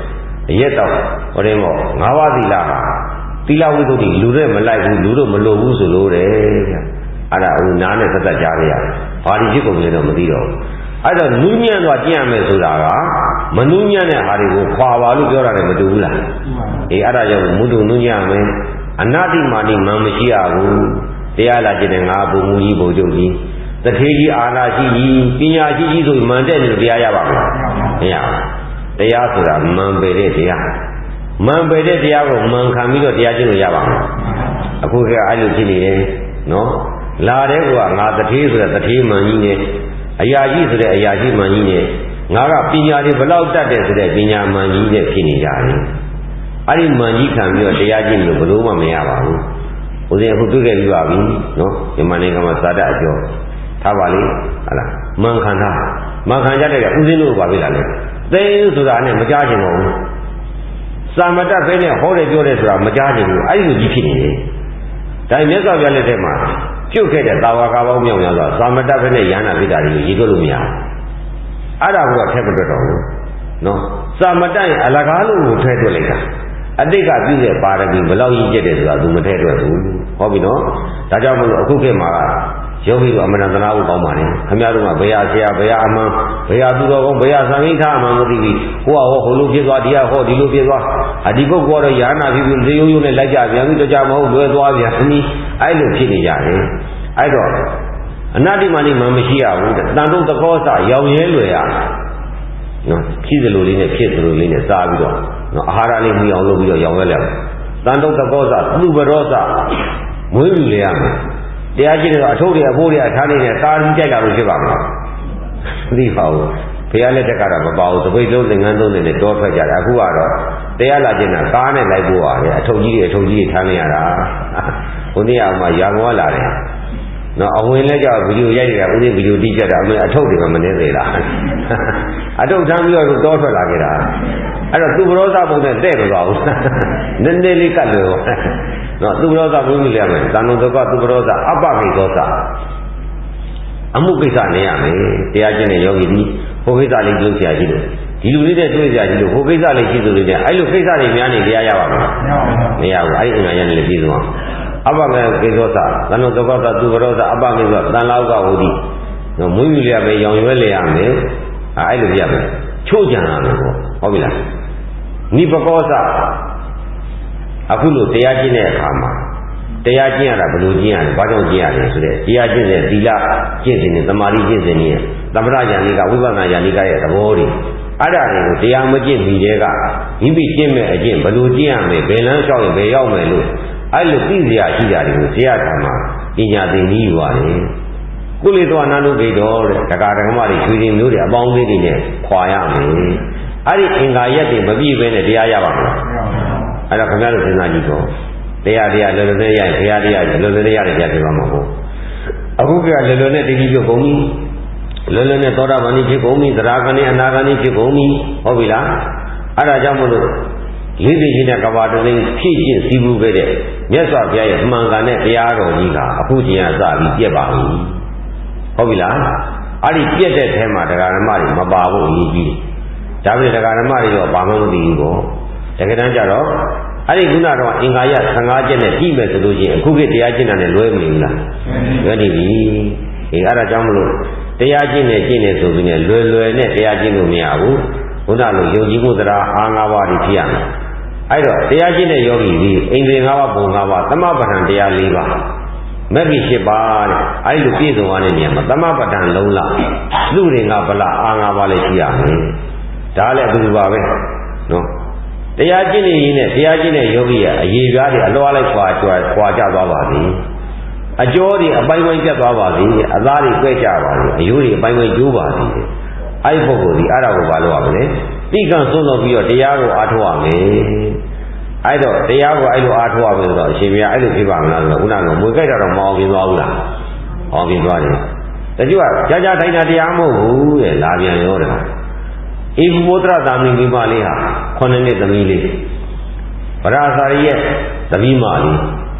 ရက်တော့ဟိုတဲ့မို့၅ပါးသီလဟာသီလဝိသုဒ္ဓိလူတွေမလိုက်ဘူးလူတို့မလို့ဘူးဆိုလို့တယ်ဗျအဲ့ဒါအခုနားနဲ့သက်သက်ကြားရဘာဒီဖြစ်ကုန်လဲတော့မသိတော့ဘူးအဲ့တော့နူးညံ့သွားကြည့်ရမယ်ဆိုတာကမနူးညံ့တဲ့ဟာတွေကိုခွာပါလို့ပြောတာလည်းမတူဘူးလားအေးအဲ့ဒါကြောင့်မုဒ္ဒနူးညံ့မယ်အနာတိမာတိမှမရှိရဘူးတရားလာကျင်တဲ့ငါဘုံမူကြီးဘုံချုပ်ကြီးတထေးကြီးအာနာရှိကြီးပညာရှိကြီးဆိုမှန်တဲ့လူတရားရပါမလားမရဘူးတရားဆိုတာမှန်ပေတဲ့တရားမှန်ပေတဲ့တရားကိုမှန်ခံပြီးတော့တရားကျင့်လို့ရပါမယ်အခုကအဲ့လိုဖြစ်နေတယ်နော်လာတဲ့ကွာငါတထေးဆိုတဲ့တထေးမှန်ကြီးနဲ့အရာကြီးဆိုတဲ့အရာကြီးမှန်ကြီးနဲ့ငါကပညာတွေဘလောက်တတ်တယ်ဆိုတဲ့ပညာမှန်ကြီးနဲ့ဖြစ်နေကြတယ်အဲ့ဒီမှန်ကြီးခံပြီးတော့တရားကျင့်လို့ဘယ်လိုမှမရပါဘူးဦးဇင်းအခုတွေ့ခဲ့ပြီးပါပြီနော်မြန်မာနိုင်ငံမှာသာတအကျော်ထားပါလေဟုတ်လားမှန်ခံတာမှန်ခံကြတဲ့ကဦးဇင်းတို့ပါပြီလားလေသိဆိုတာနဲ့မကြားချင်တော့ဘူးစာမတတ်ပဲနဲ့ဟောတယ်ပြောတယ်ဆိုတာမကြားချင်ဘူးအဲ့ဒီလိုကြီးဖြစ်နေတယ်ဒါမြတ်စွာဘုရားလက်ထက်မှာပြုတ်ခဲ့တဲ့တာဝါကပေါင်းမြောက်များစွာစာမတတ်ပဲနဲ့ရဟန္တာပိတာတွေကိုရည်သွလို့မရဘူးအဲ့ဒါကထက်မတွက်တော့ဘူးနော်စာမတတ်ရင်အလကားလို့ကိုထဲတွက်လိုက်တာအတိတ်ကပြုတဲ့ပါရမီဘယ်လောက်ကြီးကျက်တယ်ဆိုတာသူမထဲတွက်ဘူးဟောပြီနော်ဒါကြောင့်မလို့အခုခေတ်မှာယောဂီတို့အမှန်တနာဖို့ကောင်းပါလေခင်ဗျားတို့ကဘယ်ဟာဆရာဘယ်ဟာအမှန်ဘယ်ဟာသူတော်ကောင်းဘယ်ဟာသံဃိထားအမှန်မသိဘူးကိုကဟောဟိုလိုဖြစ်သွားဒီကဟောဒီလိုဖြစ်သွားဒီပုဂ္ဂိုလ်ကတော့ယာနာဖြစ်ပြီးသေယုံယုံနဲ့လိုက်ကြပြန်ပြီးတော့ကြမဟုတ်လွယ်သွားပြန်ဒီအဲ့လိုဖြစ်နေကြတယ်အဲ့တော့အနာတိမာနိမှမရှိရဘူးတန်တုံးသကောစရောင်ရဲလွယ်ရနော်ဖြစ်သလိုလေးနဲ့ဖြစ်သလိုလေးနဲ့စားပြီးတော့နော်အာဟာရလေးမြည်အောင်လုပ်ပြီးတော့ရောင်ရဲလဲတန်တုံးသကောစသူဘရောစမွေးမြူလေရမယ်တရားကျင့်တော့အထုပ်တွေအဖိုးတွေအထားနေတဲ့ကာကြီးကြိုက်တာလို့ဖြစ်ပါမလားမသိပါဘူးဘုရားလက်ထက်ကတော့မပါဘူးသပိတ်လုံးသင်္ကန်းသုံးနေနဲ့တောထွက်ကြတယ်အခုကတော့တရားလာကျင့်တာကားနဲ့လိုက်ပို့ရတယ်အထုပ်ကြီးတွေထားနေရတာဘုန်းကြီးအောင်မှရာမောလာတယ်နော်အဝင်လဲကြောက်ဗီဒီယိုရိုက်နေတာဦးလေးဗီဒီယိုတိကျတာအမေအထုပ်တွေမနေသေးလားအထုပ်ထမ်းပြီးတော့တောထွက်လာခဲ့တာအဲ့တော့သူဘရောသဘုံနဲ့တဲ့မသွားဘူးနည်းနည်းလေးကတ်လို့နော်သူဘရောသဘုံကြီးလည်းရမယ်သံဃောသကသူဘရောသအပ္ပကိသောသအမှုကိစ္စနေရမယ်တရားကျင့်တဲ့ယောဂီဒီဟိုကိစ္စလေးတွေ့ကြရှိလို့ဒီလူလေးနဲ့တွေ့ကြရှိလို့ဟိုကိစ္စလေးရှိသူတွေနဲ့အဲ့လိုကိစ္စတွေများနေတရားရပါမလားမရဘူးအဲ့ဒီအမှန်ရနေလည်းပြည်စုံအောင်အပ္ပမေကိသောသသံဃောသကသူဘရောသအပ္ပမေသောသံလောကဝုဒိနော်မွေးမြူရမယ်ရောင်ရွယ်လေရမယ်အဲ့လိုပြရမယ်ချို့ကြံရမယ်ပေါ့ဟုတ်ပြီလားနိပကောသအခုလိုတရားကျင့်တဲ့အခါမှာတရားကျင့်ရတာဘယ်လိုကျင့်ရလဲဘာကြောင့်ကျင့်ရလဲဆိုတဲ့တရားကျင့်တဲ့သီလကျင့်စဉ်နဲ့သမာဓိကျင့်စဉ်နဲ့သမထဉာဏ်လေးကဝိပဿနာဉာဏ်လေးကရဲ့သဘောတွေအဲ့ဒါတွေကိုတရားမကျင့်မီတဲ့ကမိမိကျင့်မဲ့အကျင့်ဘယ်လိုကျင့်ရမယ်ဘယ်လမ်းလျှောက်ရင်ဘယ်ရောက်မယ်လို့အဲ့လိုသိစရာရှိတာတွေကိုတရားဓမ္မပညာသင်ကြီးယူရတယ်ကုလိသောအနန္တုဂိတောတဲ့တရားဓမ္မတွေချွေရင်မျိုးတွေအပေါင်းသေးတွေနဲ့ခွာရမယ်အဲ့ဒီအင်္ဂါရက်တွေမပြည့်ဘဲနဲ့တရားရပါမလားအဲ့တော့ခင်ဗျားတို့စဉ်းစားကြည့်တော့တရားလောလောဆယ်ရရင်ဘုရားတရားလောလောဆယ်ရတယ်ကြားပြပါမှာပေါ့အခုကလောလောနဲ့တတိပြုတ်ကုန်ပြီလောလောနဲ့သောတာပန်ကြီးဖြစ်ကုန်ပြီသရဂန်နဲ့အနာဂန်ကြီးဖြစ်ကုန်ပြီဟုတ်ပြီလားအဲ့ဒါကြောင့်မို့လို့လေးသိချင်းတဲ့ကဘာတသိန်းဖြည့်ကျင့်စည်းမှုခဲ့တဲ့မြတ်စွာဘုရားရဲ့အမှန်ကန်တဲ့တရားတော်ကြီးကအခုချိန်ကစပြီးပြက်ပါပြီဟုတ်ပြီလားအဲ့ဒီပြက်တဲ့ထဲမှာတရားဓမ္မတွေမပါဘူးအရေးကြီးဒါပေမဲ့တရားဓမ္မတွေတော့ဘာမှမသိဘူးပေါ့တကယ်တမ်းကျတော့အဲ့ဒီခုနတော့အင်္ဂါရ15ချက်နဲ့ကြည့်မယ်ဆိုလို့ရှိရင်အခုခေတ်တရားကျင့်တာနဲ့လွဲမနေဘူးလားလွဲနေပြီအေးအဲ့ဒါကြောင့်မလို့တရားကျင့်နေဆိုပြီးနဲ့လွယ်နဲ့တရားကျင့်လို့မရဘူးဘုရားလိုယုံကြည်မှုတရားအား၅ပါးတွေဖြစ်ရမယ်အဲ့တော့တရားကျင့်တဲ့ယောဂီဒီအိန္ဒြေ၅ပါးပုံ၅ပါးသမပဋ္ဌာန်တရား၄ပါးမဂ္ဂင်၈ပါးတဲ့အဲ့လိုပြည့်စုံသွားတဲ့နေရာမှာသမပဋ္ဌာန်လုံးလားလူတွေကဗလာအား၅ပါးလေးရှိရမယ်ဒါလည်းအတူတူပါပဲနော်တရားကျင့်နေရင်နဲ့တရားကျင့်တဲ့ယောဂီရဲ့အရေးပြားတွေအလွားလိုက်ခွာကြသွားပါသည်အကျော်တွေအပိုင်းပိုင်းပြတ်သွားပါသည်အသားတွေကွဲကြပါသည်အယိုးတွေအပိုင်းပိုင်းကျိုးပါသည်အဲ့ဒီပုဂ္ဂိုလ်ဒီအဲ့ဒါကိုဘာလို့ရမလဲတိကံဆုံးတော့ပြီးတော့တရားကိုအားထုတ်ရမယ်အဲ့တော့တရားကိုအဲ့လိုအားထုတ်ရမယ်ဆိုတော့အရှင်ဘုရားအဲ့လိုဖြစ်ပါမလားဆိုတော့ခုနကမွေကြိုက်တာတော့မအောင်ပြသွားဘူးလားအောင်ပြသွားတယ်တချို့ကကြာထိုင်တာတရားမဟုတ်ဘူးတဲ့လာပြန်ရောတယ်ဧဘုဒ္ဓရသာမဏေမိမလေးဟာ9နှစ်သမီးလေးဗရာဇာရီရဲ့သမီးမလေး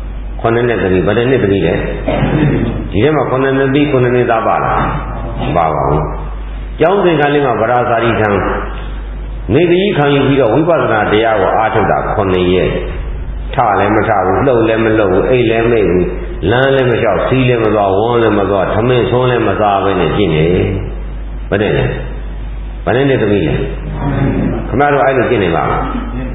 9နှစ်သမီးဗဒနှစ်သမီးလေဒီထဲမှာ9နှစ်သမီး9နှစ်သားပါလားပါပါဘူးကျောင်းသင်္ကန်းလေးမှာဗရာဇာရီထံနေတိခံယူပြီးတော့ဝိပဿနာတရားကိုအားထုတ်တာ9 ရက်ထလည်းမထဘူးလှုပ်လည်းမလှုပ်ဘူးအိတ်လည်းမိတ်ဘူးလမ်းလည်းမလျှောက်စီးလည်းမသွားဝန်းလည်းမသွားထမင်းဆုံးလည်းမစားဘဲနဲ့ကျင့်နေဘယ်နဲ့လဲဘယ်နဲ့သမီးလဲခမတို့အဲ့လိုကျင့်နေပါလား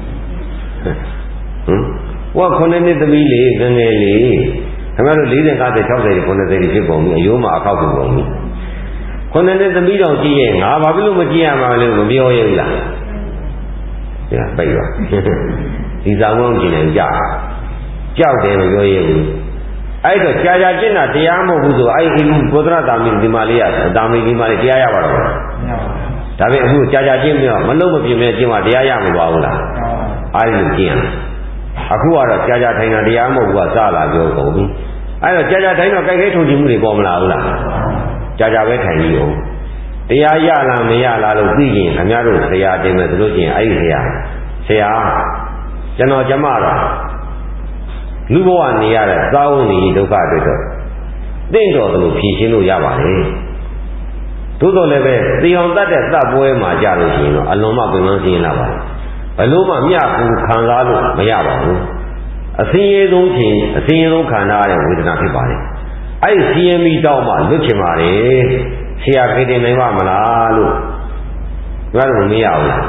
ဟိုက9 နှစ်သမီးလေးငယ်ငယ်လေးခမတို့40 50 60 90ဖြစ်ကုန်ပြီအယိုးမှာအခောက်ကုန်ပြီ9 နှစ်သမီးတော်ကြည့်ရဲ့ငါဘာဖြစ်လို့မကြည့်ရမှာလဲမပြောရဘူးလားဒါပိတ်ပါဒီသာဝုန်းကျင်နေကြောက်တယ်မပြောရဘူးအဲ့တော့ကြာကြာကျင့်တာတရားမဟုတ်ဘူးဆိုအဲ့ဒီဘုဒ္ဓတာမီဒီမာလေးရတာမီဒီမာလေးတရားရပါတော့မရပါဘူးဒါပေမဲ့အခုကြာကြာကျင့်ပြီးတော့မလုံးမပြင်းမဲ့ကျင့်မှတရားရမှာပါဘူးလားအဲ့ဒီကျင့်ရအခုကတော့ကြာကြာထိုင်တာတရားမဟုတ်ဘူးကစလာပြောကုန်ပြီအဲ့တော့ကြာကြာထိုင်တော့ကြိုက်ခဲထုံကြည့်မှုတွေပေါ်မလာဘူးလားကြာကြာပဲထိုင်ကြည့်အောင်တရားရလားမရလားလို့သိရင်ခင်ဗျားတို့ဆရာတင်မယ်ဆိုလို့ရှိရင်အဲ့ဒီဆရာကျွန်တော်ကျမတော့လူဘဝနေရတဲ့သာဝတိဒုက္ခတွေတော့တင့်တော်တယ်လို့ဖြေရှင်းလို့ရပါတယ်သို့တော်လည်းပဲသေအောင်တတ်တဲ့တပ်ပွဲမှာကြလို့ရှိရင်တော့အလွန်မှပင်ပန်းစင်းလာပါဘလို့မှမျှဘူးခံစားလို့မရပါဘူးအစင်းရဲဆုံးခြင်းအစင်းရဲဆုံးခံရတဲ့ဝေဒနာဖြစ်ပါတယ်အဲ့ဒီစီယမီတောက်မှလွတ်ချင်ပါတယ်ဆရာခေတင်နိုင်ပါမလားလို့ပြောလို့မရဘူးလား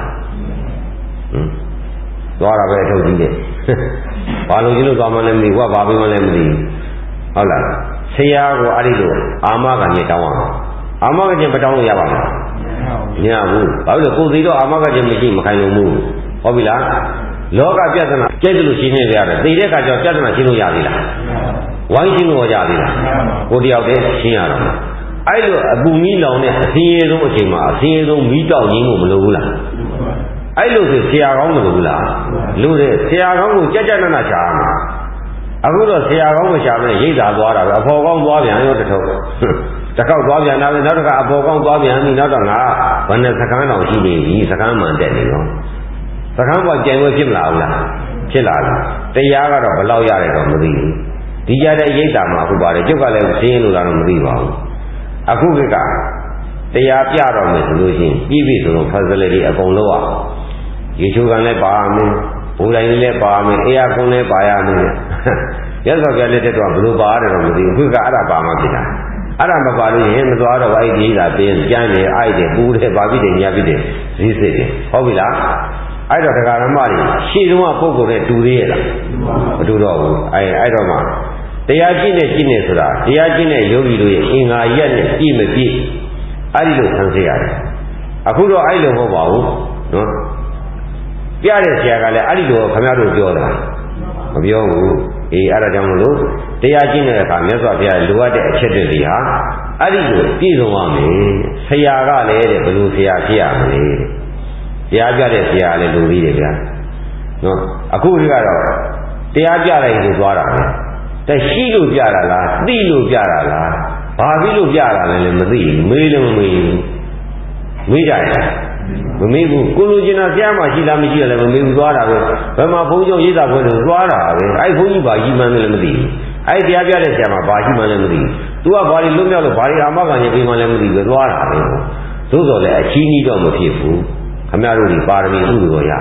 သွားတာပဲအထုတ်ကြည့်တယ်ဘာလို့ကျလို့သွားမှလည်းမသိဘူးကဘာပြီးမှလည်းမသိဘူးဟုတ်လားဆရာကအဲ့ဒီလိုအာမခံကြီးတောင်းအောင်အာမခံကြီးမတောင်းလို့ရပါမလားမရဘူးဘာလို့လဲကိုယ်စီတော့အာမခံကြီးမရှိမခိုင်လို့ဘူးဟုတ်ပြီလားလောကပြဿနာကြိုက်တယ်လို့ရှင်းနေကြရတယ်သိတဲ့အခါကျတော့ပြဿနာရှင်းလို့ရသေးလားဝိုင်းရှင်းလို့ရသေးလားကိုတယောက်တည်းရှင်းရတော့အဲ့လိုအပူမီးလောင်တဲ့အစင်းရဲဆုံးအချိန်မှာအစင်းရဲဆုံးမီးတောက်ရင်းကိုမလိုဘူးလားအဲ့လိုဆိုဆရာကောင်းမလို့ဘူးလားလို့တဲ့ဆရာကောင်းကိုကြက်ကြက်နက်နက်ရှားမှာအခုတော့ဆရာကောင်းကိုရှာမယ်ရိတ်သာသွားတာပဲအဖော်ကောင်းသွားပြန်ရောတစ်ခေါက်သွားပြန်တာပဲနောက်တစ်ခါအဖော်ကောင်းသွားပြန်ပြီနောက်တော့ငါဘယ်နဲ့စကန်းတော်ရှိနေပြီစကန်းမှန်တက်နေရောစကန်းပေါ်ကြံဝဲဖြစ်မလာဘူးလားဖြစ်လာပြီတရားကတော့ဘယ်လောက်ရတယ်တော့မသိဘူးဒီကြတဲ့ရိတ်သာမှာအခုပါတယ်ကျုပ်ကလည်းရှင်းလို့လားတော့မသိပါဘူးအခုကတရားပြတော့မယ်ဆိုလို့ရှိရင်ပြည့်ပြည့်စုံစုံ facility အကုန်လုံးအောင်ရေချိုးကန်လည်းပါမယ်ဘူတိုင်းလည်းပါမယ်အေးရကုန်းလည်းပါရမယ်ရသော်ပြလက်တော့ဘယ်လိုပါရတယ်တော့မသိဘူးခုကအဲ့ဒါပါမှဖြစ်တာအဲ့ဒါမပါလို့ရင်မသွားတော့အဲ့ဒီကြီးသာတင်းကျန်းနေအိုက်တယ်ပူတယ်ဘာဖြစ်တယ်ညာဖြစ်တယ်ဈေးစစ်တယ်ဟုတ်ပြီလားအဲ့တော့တရားဓမ္မတွေရှေ့တုန်းကပုဂ္ဂိုလ်နဲ့တူသေးရဲ့လားမတူတော့ဘူးအဲ့တော့မှတရားကျင့်နေဆိုတာတရားကျင့်တဲ့ယောဂီတို့ရဲ့အင်္ဂါရက်နဲ့ပြည့်မပြည့်အဲ့ဒီလိုဆန်းစစ်ရတယ်အခုတော့အဲ့လိုမဟုတ်ပါဘူးနော်ပြတဲ့ဆရာကလည်းအဲ့ဒီလိုခင်ဗျားတို့ပြောတာမပြောဘူးအေးအဲ့ဒါကြောင့်မလို့တရားကျင့်တဲ့အခါမြတ်စွာဘုရားလိုအပ်တဲ့အချက်တွေဟာအဲ့ဒီလိုပြည့်စုံရမယ်ဆရာကလည်းတဲ့ဘယ်လိုဆရာဖြစ်ရမလဲတရားပြတဲ့ဆရာလည်းလိုသေးတယ်ဗျာနော်အခုကတော့တရားပြလိုက်လို့သွားတာပဲတရှိလို့ပြတာလားသိလို့ပြတာလားဘာဖြစ်လို့ပြတာလဲလည်းမသိဘူးမေးလည်းမမေးဘူးမေးကြတယ်မမေးဘူးကိုလိုချင်တာဆရာမှရှိလားမရှိလားလည်းမမေးဘူးသွားတာပဲဘယ်မှာဘုန်းကြီးရေးတာခွင့်လို့သွားတာပဲအဲ့ဘုန်းကြီးဘာကြီးမှန်းလည်းမသိဘူးအဲ့တရားပြတဲ့ဆရာမှဘာကြီးမှန်းလည်းမသိဘူး तू ကဘာလို့လွတ်မြောက်လို့ဘာတွေအာမခံရင်ပြီးမှလည်းမသိဘူးသွားတာပဲသို့တော်လည်းအချင်းကြီးတော့မဖြစ်ဘူးခမရတို့ဒီပါရမီဥပ္ပဒေရ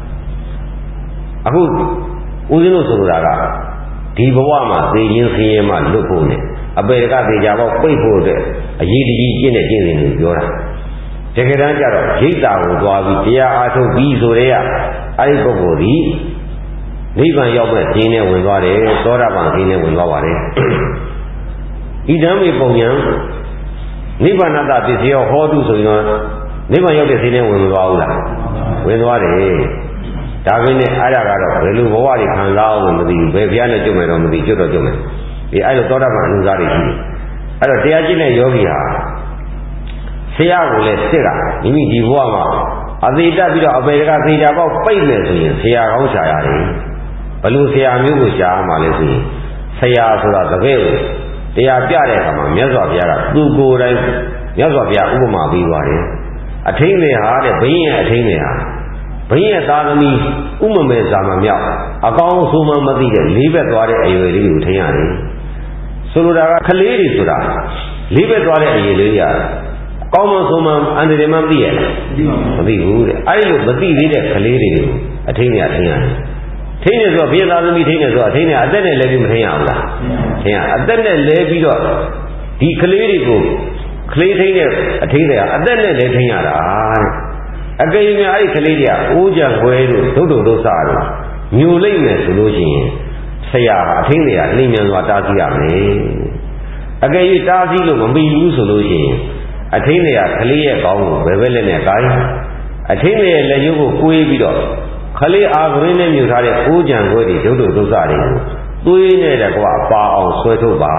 အခုဦးဇင်းတို့ဆိုလိုတာကဒီဘဝမှာသိချင်းဆင်းရဲမှလွတ်ဖို့နဲ့အပေကသေချာပေါ့ပိတ်ဖို့အတွက်အရေးတကြီးကျင့်တဲ့ကျင့်စဉ်တွေပြောတာတကယ်တမ်းကျတော့ရိတ်တာကိုသွားပြီးတရားအားထုတ်ပြီးဆိုတဲ့အဲ့ဒီပုဂ္ဂိုလ်ဒီနိဗ္ဗာန်ရောက်မဲ့ဈေးနဲ့ဝင်သွားတယ်သောတာပန်ဈေးနဲ့ဝင်သွားပါတယ်ဣဒံမေပုံညာနိဗ္ဗာန်တပစ္စည်းဟောတုဆိုရင်တော့နိဗ္ဗာန်ရောက်တဲ့ဈေးနဲ့ဝင်မသွားဘူးလားဝင်သွားတယ်ဒါပေမဲ့အဲ့ဒါကတော့ဘယ်လိုဘဝတွေခံစားအောင်မသိဘူးဘယ်ဘုရားနဲ့ကြုံမယ်တော့မသိကျွတ်တော့ကြုံမယ်ဒီအဲ့လိုသောတာပန်အနုစားတွေရှိတယ်အဲ့တော့တရားကျင့်တဲ့ယောဂီဟာဆရာကိုလည်းစစ်တာမိမိဒီဘဝမှာအသေးတက်ပြီးတော့အပေကသေချာပေါက်ပိတ်မယ်ဆိုရင်ဆရာကောင်းရှာရတယ်ဘယ်လိုဆရာမျိုးကိုရှာရမှာလဲဆိုရင်ဆရာဆိုတာတကယ်ကိုတရားပြတဲ့အခါမှာမြတ်စွာဘုရားကသူကိုယ်တိုင်မြတ်စွာဘုရားဥပမာပေးသွားတယ်အထိမ့်မေဟာတဲ့ဘုရင်ရဲ့အထိမ့်မေဟာဘုရင်ရဲ့သားသမီးဥမမေဇာမမြောက်အကောင်းဆုံးမသိတဲ့လေးဘက်သွားတဲ့အရွယ်လေးကိုထင်ရတယ်ဆိုလိုတာကကလေးတွေဆိုတာလေးဘက်သွားတဲ့အရွယ်လေးရကောင်းမဆုံးမှအန္တရာယ်မှသိရလားမသိဘူးတဲ့အဲ့လိုမသိသေးတဲ့ကလေးတွေကိုအထိန်းရထိန်းရတယ်ထိန်းနေဆိုဘုရားသားသမီးထိန်းနေဆိုအထိန်းနေအသက်နဲ့လဲပြီးမထိန်းရဘူးလားထိန်းရအသက်နဲ့လဲပြီးတော့ဒီကလေးတွေကိုကလေးထိန်းတဲ့အထိန်းတဲ့အသက်နဲ့လဲထိန်းရတာတဲ့အကယ်၍အဲ့ဒီကလေးတွေကအိုးကြခွဲတို့ဒုတ်ဒုစားတို့ညိုလိုက်မယ်ဆိုလို့ရှိရင်ဆရာအထိန်းတွေကနှိမ့်မြန်စွာတားဆီးရမယ်အကယ်၍တားဆီးလို့မမီဘူးဆိုလို့ရှိရင်အထိန်းတွေကကလေးရဲ့ကောင်းကိုဘယ်ဘက်လက်နဲ့ကိုင်းအထိန်းတွေရဲ့လက်ရုပ်ကိုကိုးပြီးတော့ခလေးအာဂရင်းနဲ့မြူထားတဲ့အိုးကြံခွဲတွေဒုတ်ဒုစားတွေကိုသွေးနဲ့တကွာပါအောင်ဆွဲထုတ်ပါ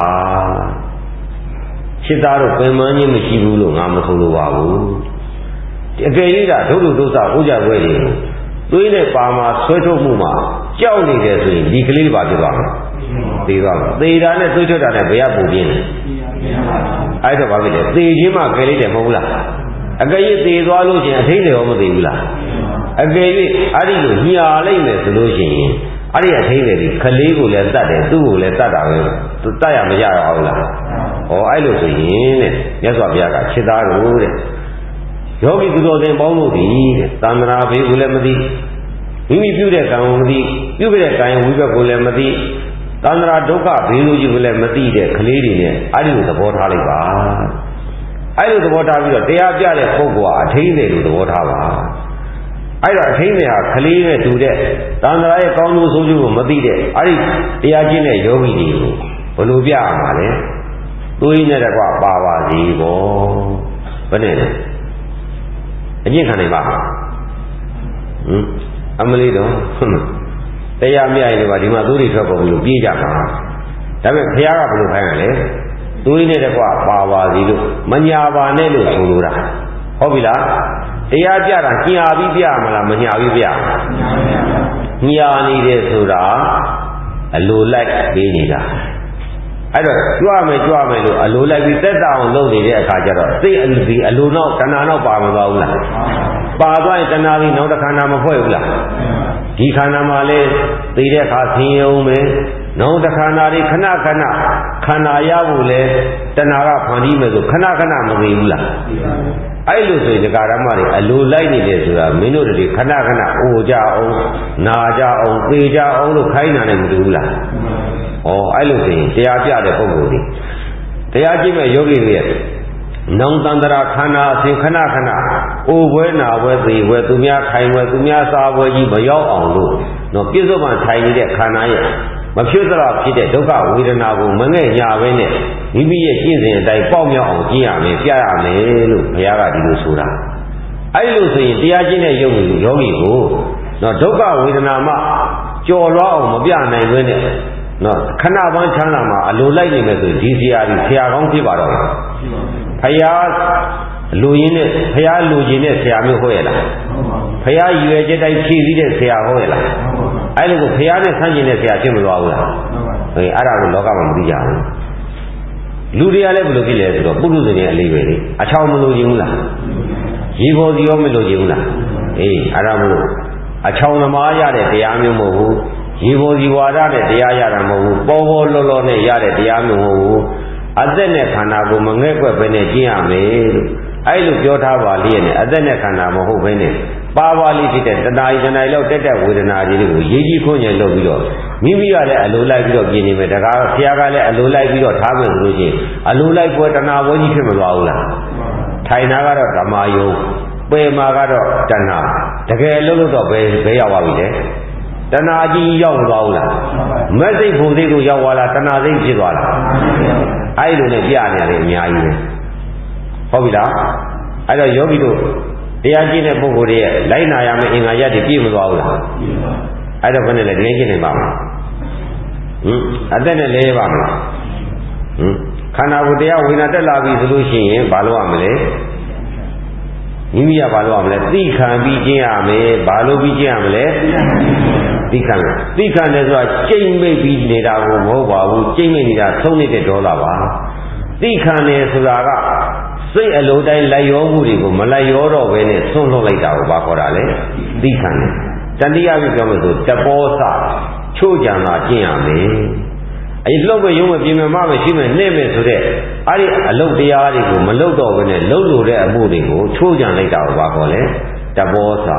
ရှင်းသားတို့ပင်မချင်းမရှိဘူးလို့ငါမဆိုလိုပါဘူးအကယ်၍ဒုတ်ဒုစားအိုးကြံခွဲတွေကိုသွေးနဲ့ပါမှာဆွဲထုတ်မှုမှာကြောက်နေတယ်ဆိုရင်ဒီကလေးပါဖြစ်သွားမှာသေသွားမှာသေတာနဲ့သွေးထွက်တာနဲ့ဘယ်ကပုံပြင်းလဲအဲ့တော့ဘာဖြစ်လဲသေခြင်းမှကလေးတယ်မဟုတ်လားအကယ်၍သေသွားလို့ရှင်အထိတ်တွေရောမသိဘူးလားအကယ်၍အဲ့ဒီလိုညာလိုက်မယ်ဆိုလို့ရှိရင်အဲ့ဒီအထိတ်တွေဒီကလေးကိုလည်းတတ်တယ်သူ့ကိုလည်းတတ်တာပဲတတ်ရမကြတော့ဘူးလားဩအဲ့လိုဆိုရင်တဲ့မြတ်စွာဘုရားကခြေသားတို့တဲ့ယောဂီသူတော်စင်ပေါင်းတို့ဒီတဲ့သန္တရာဘေးကိုလည်းမသိမိမိပြုတဲ့ကံကိုမသိပြုတဲ့ကံဝိဘက်ကိုလည်းမသိသန္တရာဒုက္ခဘေးလူကြီးကိုလည်းမသိတဲ့ကလေးတွေနဲ့အဲ့ဒီလိုသဘောထားလိုက်ပါအဲ့လိုသဘောထားပြီးတော့တရားပြတဲ့ပုဂ္ဂိုလ်ကအထိန်းတယ်လို့သဘောထားပါအဲ့တော့အထိန်းတယ်ဟာကလေးနဲ့တူတဲ့သန္တရာရဲ့ကောင်းကျိုးဆိုးကျိုးကိုမသိတဲ့အဲ့ဒီတရားကျင့်တဲ့ယောဂီတွေကိုဘယ်လိုပြရမှာလဲသွေးနဲ့တကွပါပါစီပေါ့ဘယ်နဲ့လဲအကျင့်ခံနိုင်ပါအမလေးတော့တရားမြရင်တော့ဒီမှာသွေးတွေထွက်ပေါ်လို့ပြေးကြမှာဒါပေမဲ့ဘုရားကဘယ်လိုခိုင်းရလဲသွေးနဲ့တကွပါပါစီလို့မညာပါနဲ့လို့ဆိုလိုတာဟုတ်ပြီလားတရားပြတာညာပြီးပြမလားမညာပြီးပြညာနေတယ်ဆိုတာအလိုလိုက်ပေးနေတာအဲ့တော့ကြွမယ်လို့အလိုလိုက်ပြီးသက်တာအောင်လုပ်နေတဲ့အခါကျတော့သိအလိုနောက်တဏှာနောက်ပါမသွားဘူးလားပါသွားရင်တဏှာပြီးနောက်တစ်ခါနာမဖွဲ့ဘူးလားဒီခန္ဓာမှာလေသိတဲ့အခါဆင်းရဲအောင်ပဲနောက်တစ်ခါနာတွေခဏခန္ဓာရဖို့လေတဏှာကဖန်တီးမယ်ဆိုခဏမသိဘူးလားအဲ့လိုဆိုရင်ဒကာရမတွေအလိုလိုက်နေတယ်ဆိုတာမင်းတို့တွေခဏအိုကြအောင်နာကြအောင်သေကြအောင်လို့ခိုင်းတာနဲ့မတူဘူးလားဩအဲ့လိုဆိုရင်တရားပြတဲ့ပုဂ္ဂိုလ်တွေတရားကြည့်မဲ့ယောဂီတွေရဲ့နောင်တန္တရာခန္ဓာအစဉ်ခဏအိုပွဲနာပွဲသေပွဲသူများခိုင်ပွဲသူများစားပွဲကြီးမရောက်အောင်လို့တော့ပြစ္ဆုတ်မှထိုင်နေတဲ့ခန္ဓာရဲ့မဖြစ်သလားဖြစ်တဲ့ဒုက္ခဝေဒနာကိုမငဲ့ညာပဲနဲ့မိမိရဲ့ကျင့်စဉ်အတိုင်းပေါက်မြောက်အောင်ကျင့်ရမယ်ပြရမယ်လို့ဘုရားကဒီလိုဆိုတာအဲ့လိုဆိုရင်တရားကျင့်တဲ့ယောဂီကိုတော့ဒုက္ခဝေဒနာမှကြော်လွှားအောင်မပြနိုင်ဘဲနဲ့နော်ခဏပန်းချမ်းသာမှာအလိုလိုက်နေမယ်ဆိုဒီဆရာကြီးဆရာကောင်းဖြစ်ပါတော့ဘုရားလူရင်းနဲ့ဘုရားလူချင်းနဲ့ဆရာမျိုးဟုတ်ရဲ့လားဘုရားရွယ်ချက်တိုင်းဖြည့်ပြီးတဲ့ဆရာဟုတ်ရဲ့လားအဲ့လိုကိုဘုရားနဲ့ဆန့်ကျင်တဲ့ဆရာဖြစ်မသွားဘူးလားအဲ့ဒါကိုလောကမှာမသိကြဘူးလူတွေကလည်းဘယ်လိုဖြစ်လဲဆိုတော့ပုထုဇဉ်ရဲ့အလေးပဲလေအချောင်မလို့ခြင်းဘူးလားရေပေါ်စီရောမလို့ခြင်းဘူးလားအဲ့ဒါမလို့အချောင်သမားရတဲ့တရားမျိုးမဟုတ်ဘူးရေပေါ်စီဝါဒနဲ့တရားရတာမဟုတ်ဘူးပေါ်လောနဲ့ရတဲ့တရားမျိုးမဟုတ်ဘူးအသက်နဲ့ခန္ဓာကိုမငဲ့ကွက်ပဲနဲ့ကျင့်ရမယ်လို့အဲ့လိုပြောထားပါလေနဲ့အသက်နဲ့ခန္ဓာမဟုတ်ဘဲနဲ့ပါပါလေးဖြစ်တဲ့တဏှာလောက်တက်ဝေဒနာတွေကိုရေးကြီးခွင့်ရလုပ်ပြီးတော့မိမိကလည်းအလိုလိုက်ပြီးတော့ပြင်နေမယ်တကားဆရာကလည်းအလိုလိုက်ပြီးတော့ထားမယ်ဆိုလို့ရှိရင်အလိုလိုက်ပွဲတဏှာပွဲကြီးဖြစ်မသွားဘူးလားထိုင်တာကတော့ဓမ္မယုံပယ်မှာကတော့တဏှာတကယ်လို့တော့ဘယ်ရောက်ပါပြီလဲတဏှာကြီးရောက်သွားဘူးလားမက်စိတ်ဘုံစိတ်ကိုရောက်သွားလားတဏှာစိတ်ဖြစ်သွားလားအဲ့လိုနဲ့ပြနေတယ်အများကြီးပဲဟုတ်ပြီလားအဲ့တော့ယောဂီတို့တရားကျင့်တဲ့ပုဂ္ဂိုလ်တွေရဲ့လိုက်နာရမယ့်အင်္ဂါရပ်တွေပြည့်မသွားဘူးလားအဲ့တော့ဘယ်နဲ့လဲဒီနေ့ကျင့်နေပါမလားအသက်နဲ့လဲပါမလားခန္ဓာကိုယ်တရားဝိညာဉ်တက်လာပြီဆိုလို့ရှိရင်ဘာလို့ရမလဲမိမိကဘာလို့ရမလဲသိခံပြီးကျင့်ရမယ်ဘာလို့ပြီးကျင့်ရမလဲသိခံတယ်ဆိုတာကျိမ့်မိတ်ပြီးနေတာကိုမဟုတ်ပါဘူးကျိမ့်မိတ်နေတာသုံးနေတဲ့ဒေါသပါသိခံတယ်ဆိုတာကစိတ်အလိုတိုင်းလိုက်ရောမှုတွေကိုမလိုက်ရောတော့ဘဲနဲ့ဆွန့်လွတ်လိုက်တာကိုဘာခေါ်တာလဲသိခံတယ်တဏှိယပြီးပြောမယ်ဆိုတပောစချို့ကြံတာကျင့်ရမယ်အဲ့လှုပ်ပဲရုံးပဲပြင်မမရှိမဲ့နှဲ့မဲ့ဆိုတဲ့အလုတ်တရားတွေကိုမလုတ်တော့ဘဲနဲ့လှုပ်လို့တဲ့အမှုတွေကိုချိုးကြံလိုက်တာကိုပါခေါ်လဲတဘောစာ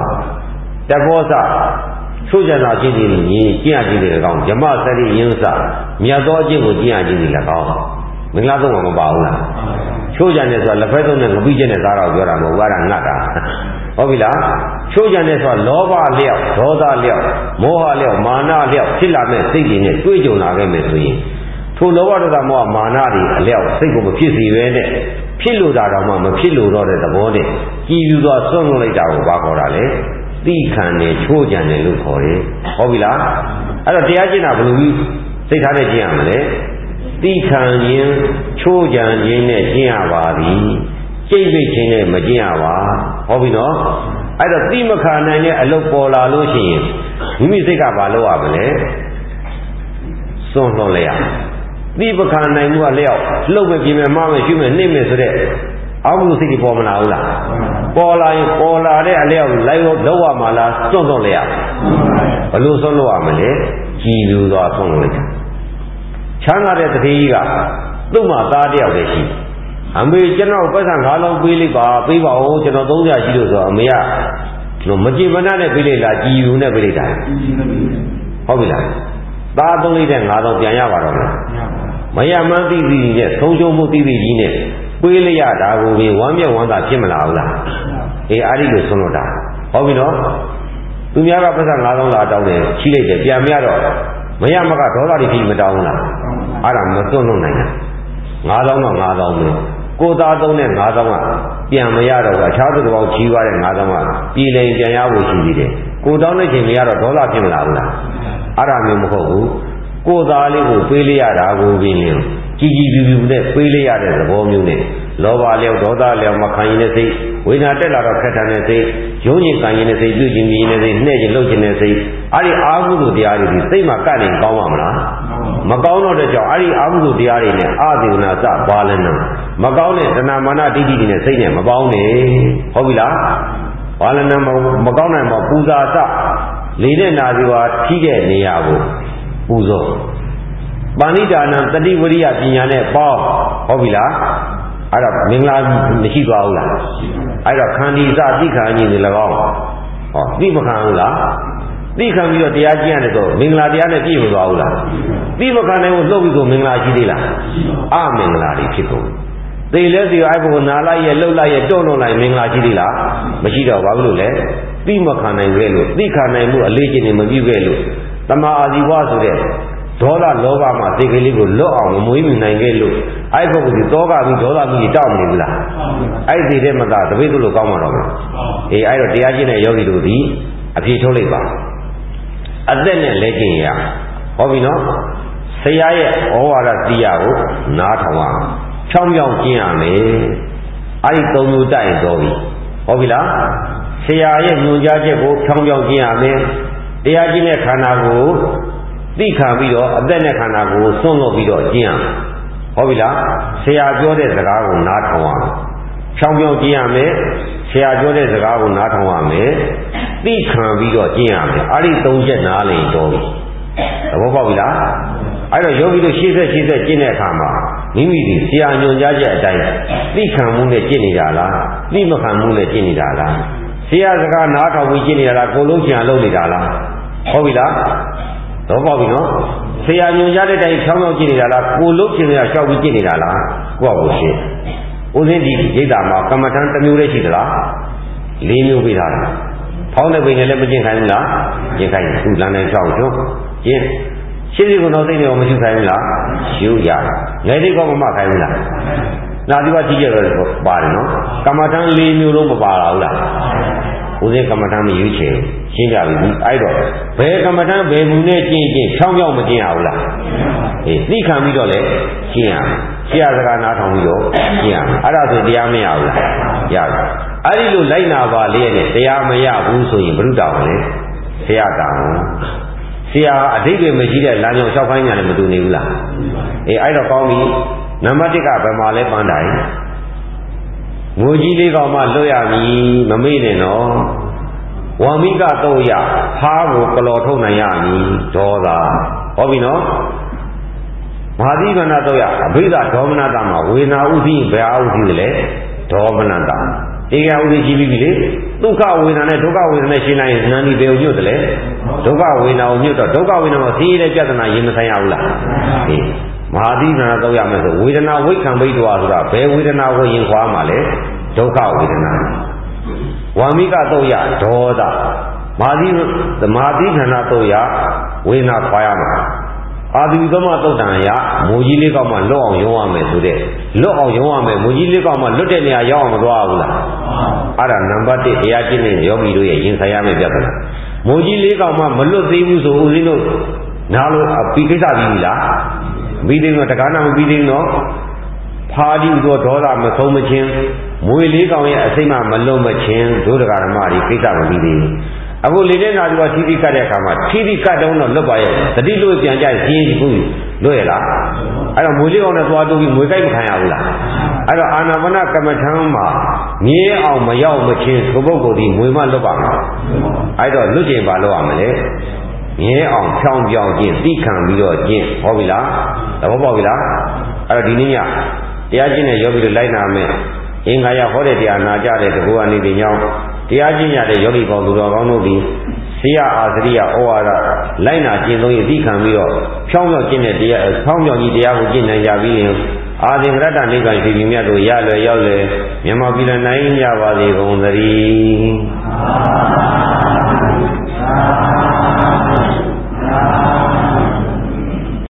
ချိုးကြံတာချင်းချင်းကြီးကျင့်ရခြင်းတွေလည်းကောင်းဓမ္မစရိယင်းစမြတ်သောအကျင့်ကိုကျင့်ရခြင်းတွေလည်းကောင်းမင်္ဂလာသုံးမှာမပါဘူးလားချိုးကြံတယ်ဆိုတာလက်ဖက်သုံးနဲ့ငပိချက်နဲ့စားတော့ပြောတာမဟုတ်ဘူးအဲ့ဒါငတ်တာဟုတ်ပြီလားချိုးကြံတယ်ဆိုတာလောဘလျောက်ဒေါသလျောက်မောဟလျောက်မာနလျောက်ဖြစ်လာမဲ့စိတ်တွေနဲ့တွေးကြုံလာခဲ့မယ်ဆိုရင်ထိုလောဘဒေါသမောဟမာနတွေအလျောက်စိတ်ကိုမဖြစ်စေပဲနဲ့ဖြစ်လို့တာတော့မှမဖြစ်လို့တော့တဲ့သဘောနဲ့ကြည်ယူသွားစွန့်လွတ်လိုက်တာကိုဘာခေါ်တာလဲသိခံတယ်ချိုးကြံတယ်လို့ခေါ်တယ်ဟုတ်ပြီလားအဲ့တော့တရားကျင့်တာဘယ်လိုပြီးစိတ်ထားနဲ့ကျင့်ရမလဲသိခံရင်ချိုးကြံခြင်းနဲ့ကျင့်ရပါသည်ကျိတ်ပိတ်ခြင်းနဲ့မကျင့်ရပါဟုတ်ပြီနော်အဲ့တော့သိမခံနိုင်တဲ့အလုပ်ပေါ်လာလို့ရှိရင်မိမိစိတ်ကဘာလုပ်ရမလဲစွန့်လွတ်လိုက်ရသိပခံနိုင်မှုကလျောက်လှုပ်မဲ့ပြင်မဲ့မမဲ့ရှုမဲ့နှိမ့်မဲ့ဆိုတဲ့အောက်မှုစိတ်ပေါ်မလာဘူးလားပေါ်လာရင်ပေါ်လာတဲ့အလျောက်လိုက်လောက်ရမှာလားစွန့်လိုက်ရဘလို့စွန့်လို့ရမလဲကြည်လူသွားစွန့်လိုက်ချမ်းသာတဲ့တတိကြီးကသူ့မှာသားတယောက်တည်းရှိအမေကျွန်တော်ပတ်စံ9လုံးပေးလိုက်ပါပေးပါဦးကျွန်တော်300ရှိလို့ဆိုအမေကမကြည်မနှနဲ့ပေးလိုက်လားကြည်ယူနဲ့ပေးလိုက်တာဟုတ်ပြီလားသားသုံးလိုက်တဲ့9000ပြန်ရပါတော့မလားမရမှန်းသိသိနဲ့ဆုံးရှုံးမှုသိသိကြီးနဲ့ပေးလိုက်ရတာကိုဝမ်းမြောက်ဝမ်းသာဖြစ်မလားဘူးလားအေးအားဒီလိုဆုံးလို့တာဟုတ်ပြီနော်သူများကပတ်စံ9000လာတောင်းတယ်ချိလိုက်တယ်ပြန်မရတော့မရမကဒေါသတွေဖြစ်မတောင်းဘူးလားအဲ့ဒါမစွန့်လွတ်နိုင်တာ9000တော့9000ပဲကိုသားသုံးတဲ့9000ကပြန်မရတော့ဘူးအခြားသူတစ်ပေါက်ချီးသွားတဲ့9000ကပြည်လိန်ပြန်ရဖို့ရှိသေးတယ်ကိုတောင်းတဲ့ချိန်မရတော့ဒေါသဖြစ်မလာဘူးလားအဲ့ဒါမျိုးမဟုတ်ဘူးကိုသားလေးကိုပေးလိုက်ရတာကိုပြင်းရင်ကြီးကြီးပြူပြူနဲ့ပေးလိုက်ရတဲ့သဘောမျိုးနဲ့လောဘလျောက်ဒေါသလျောက်မခံရင်တဲ့စိတ်ဝိညာဉ်တက်လာတော့ခက်ထန်တဲ့စိတ်ရုံးရင်ခံရင်တဲ့စိတ်ပြုခြင်းမြင်တဲ့စိတ်နှဲ့ခြင်းလှုပ်ခြင်းတဲ့စိတ်အဲ့ဒီအာဟုတို့တရားတွေဒီစိတ်မှာကတ်နေကောင်းပါမလားမကောင်းတော့တဲ့ကြောင့်အဲ့ဒီအာဟုတို့တရားတွေနဲ့အာသေနာစပါလနံမကောင်းတဲ့တဏမာနဒိဋ္ဌိတွေနဲ့စိတ်နဲ့မပေါင်းနဲ့ဟုတ်ပြီလားပါလနံမကောင်းနိုင်မှာပူဇာစလေတဲ့နာစီဝါထိတဲ့နေရာကိုပူဇော်ပါဏိဒါနံတတိဝရိယပညာနဲ့ပေါင်းဟုတ်ပြီလားအဲ့တော့မင်္ဂလာမရှိသွားဘူးလားအဲ့တော့ခန္ဒီစသိခံခြင်းတွေ၎င်းဟောသိမခံဘူးလားသိခံပြီးတော့တရားကျင့်ရတယ်ဆိုမင်္ဂလာတရားနဲ့ပြည့်မသွားဘူးလားသိမခံနိုင်ဘူးလှုပ်ပြီးဆိုမင်္ဂလာရှိသေးလားအမင်္ဂလာတွေဖြစ်ကုန်သိလဲစီအဲ့ဘုံနာလိုက်ရဲ့လှုပ်လိုက်ရဲ့တုံ့လွန်လိုက်မင်္ဂလာရှိသေးလားမရှိတော့ဘာလို့လဲသိမခံနိုင်ခဲ့လို့သိခံနိုင်မှုအလေးချင်းနေမပြုခဲ့လို့တမာအာဇီဝဆိုတဲ့ဒေါသလောဘမှာစိတ်ကလေးကိုလွတ်အောင်မမွေးမြူနိုင်ခဲ့လို့အဲ့ဘုကဒီတောကပြီးဒေါသပြီးတောက်မနေဘူးလားအဲ့ဒီတဲ့မသာတပိတ်လို့ကောင်းမှာတော့မယ်အေးအဲ့တော့တရားကျင့်တဲ့ယောဂီတို့ဒီအပြေထုတ်လိုက်ပါအသက်နဲ့လက်ကျင့်ရဟောပြီနော်ဆရာရဲ့ဩဝါဒတရားကိုနားထောင်အောင်ဖြောင်းဖြောင်းကျင့်ရမယ်အဲ့ဒီသုံးမျိုးတိုက်တော်ပြီဟောပြီလားဆရာရဲ့ညွှန်ကြားချက်ကိုဖြောင်းဖြောင်းကျင့်ရမယ်တရားကျင့်တဲ့ခန္ဓာကိုသိခံပြီးတော့အသက်နဲ့ခန္ဓာကိုစွန့်လွတ်ပြီးတော့ကျင့်ရမယ်ဟုတ်ပြီလားဆရာပြောတဲ့စကားကိုနားထောင်ရမယ်ဖြောင်းဖြောင်းကျင့်ရမယ်ဆရာပြောတဲ့စကားကိုနားထောင်ရမယ်သိခံပြီးတော့ကျင့်ရမယ်အဲ့ဒီသုံးချက်နားလည်တော့ပြီသဘောပေါက်ပြီလားအဲ့တော့ယောဂီတို့ရှေ့ဆက်ကျင့်တဲ့အခါမှာမိမိဒီဆရာညွှန်ကြားချက်အတိုင်းသိခံမှုနဲ့ကျင့်နေတာလားသိမခံမှုနဲ့ကျင့်နေတာလားဆရာစကားနားထောင်ပြီးကျင့်နေတာလားကိုလုံးချင်အောင်လုပ်နေတာလားဟုတ်ပြီလားတော့ပေါ့ပြီနော်ဆရာညွှန်ကြားတဲ့တိုင်ဖြောင်းဖြောင်းကြည့်နေတာလားကိုလုံးချင်နေတာရှောက်ပြီးကြည့်နေတာလားကိုယ့်ကိုရှင်းဦးစင်းဒီရိတ်တာမှာကမ္မထံတစ်မျိုးလေးရှိသလား၄မျိုးပေးထားတယ်ဖောင်းတဲ့ပိန်နဲ့လည်းမကျင့်ခိုင်းဘူးလားကျင့်ခိုင်းသူ့လမ်းတိုင်းဖြောင်းကျုံကျင့်ရှင်းစီကတော့သိနေအောင်မရှိခိုင်းဘူးလားရှုရငယ်လေးကောမခိုင်းဘူးလားနာသီဝကြည့်ကြတော့ပါတယ်နော်ကမ္မထံ၄မျိုးလုံးမပါလာဘူးလားဦးစင်းကမ္မထံမယူချင်ရှင်းပြပြီအဲ့တော့ဘယ်ကမ္မထံဘယ်မူနဲ့ကျင့်ဖြောင်းဖြောင်းမကျင့်ရဘူးလားအေးသိခံပြီးတော့လေကျင့်ရမယ်ဆရာစကားနားထောင်ပြီးတော့ကျင့်ရမယ်အဲ့ဒါဆိုတရားမရဘူးလားရတယ်အဲ့ဒီလိုလိုက်နာပါလေနဲ့တရားမရဘူးဆိုရင်ဘုရုတောင်လေဆရာတောင်ဆရာအဓိပ္ပာယ်မရှိတဲ့လမ်းကြောင်းလျှောက်ခိုင်းညာလည်းမတူနေဘူးလားအေးအဲ့တော့ကောင်းပြီနံပါတ်1ကဘယ်မှာလဲပန်းတိုင်ငိုကြီးလေးကောင်မှလွတ်ရမည်မမေ့နဲ့နော်ဝါမိကတော့ရဖားကိုကလော်ထုတ်နိုင်ရမည်ဒေါသဟောပြီနော် Mahadi Manatoya, Abida Dominatama, Wina Udi, Beaudi, Dominata. Ega Udi Gibili, Duka Wina, Duka with Machina is Nani Beudule, Duka Wina, Duka Wina, see the Jatana Yimasayaula. Mahadi Manatoya, we don't know we can wait to Azra, Bear with an hour in Guamale, Duka with an hour. Wamika Toya, Doda. The Mahadi Manatoya, we not Payama. Adivama Totaya, Mujilika, Long Yoma today. Long Yoma, Mujilika, Lutania Yom Raula. Ada number the Yajin Yogi in Sayami Japan. Mujilika, Maluti, Uzino, Nalo, a Pikita Villa, beating a Takana, beating no. Party to a dollar, Masomachin, Muilika, Asima, Malomachin, Dudagamari, Pita beating. I will leave it out of TV Kadakama. TV Kadon of Lobaya, the Dilu Janja is seeing Loela. I don't believe on the Wadu in Mukai Kayala. I don't Anamana Kamatama, near our Mayao machine, Kobogo, the Muima Lobama. I don't look in Baloamale. Near on Town Young Jin, Deacon Vilo Jin, Hobila, the Hobila, Aradinia, the Ajin Yogi Lina me. In Haya Holiday and Naja, the Guani the Young. The Ajinia de Yogi Goduronobi, Sia Azria Oara, Lina Jino Deacon Vio, Pyongo Jinia, Pyongo Idia, Jin and Yavi, Adding Rata Nika Vimia to Yale Yale, Yamavila Nain Yavali Gondari.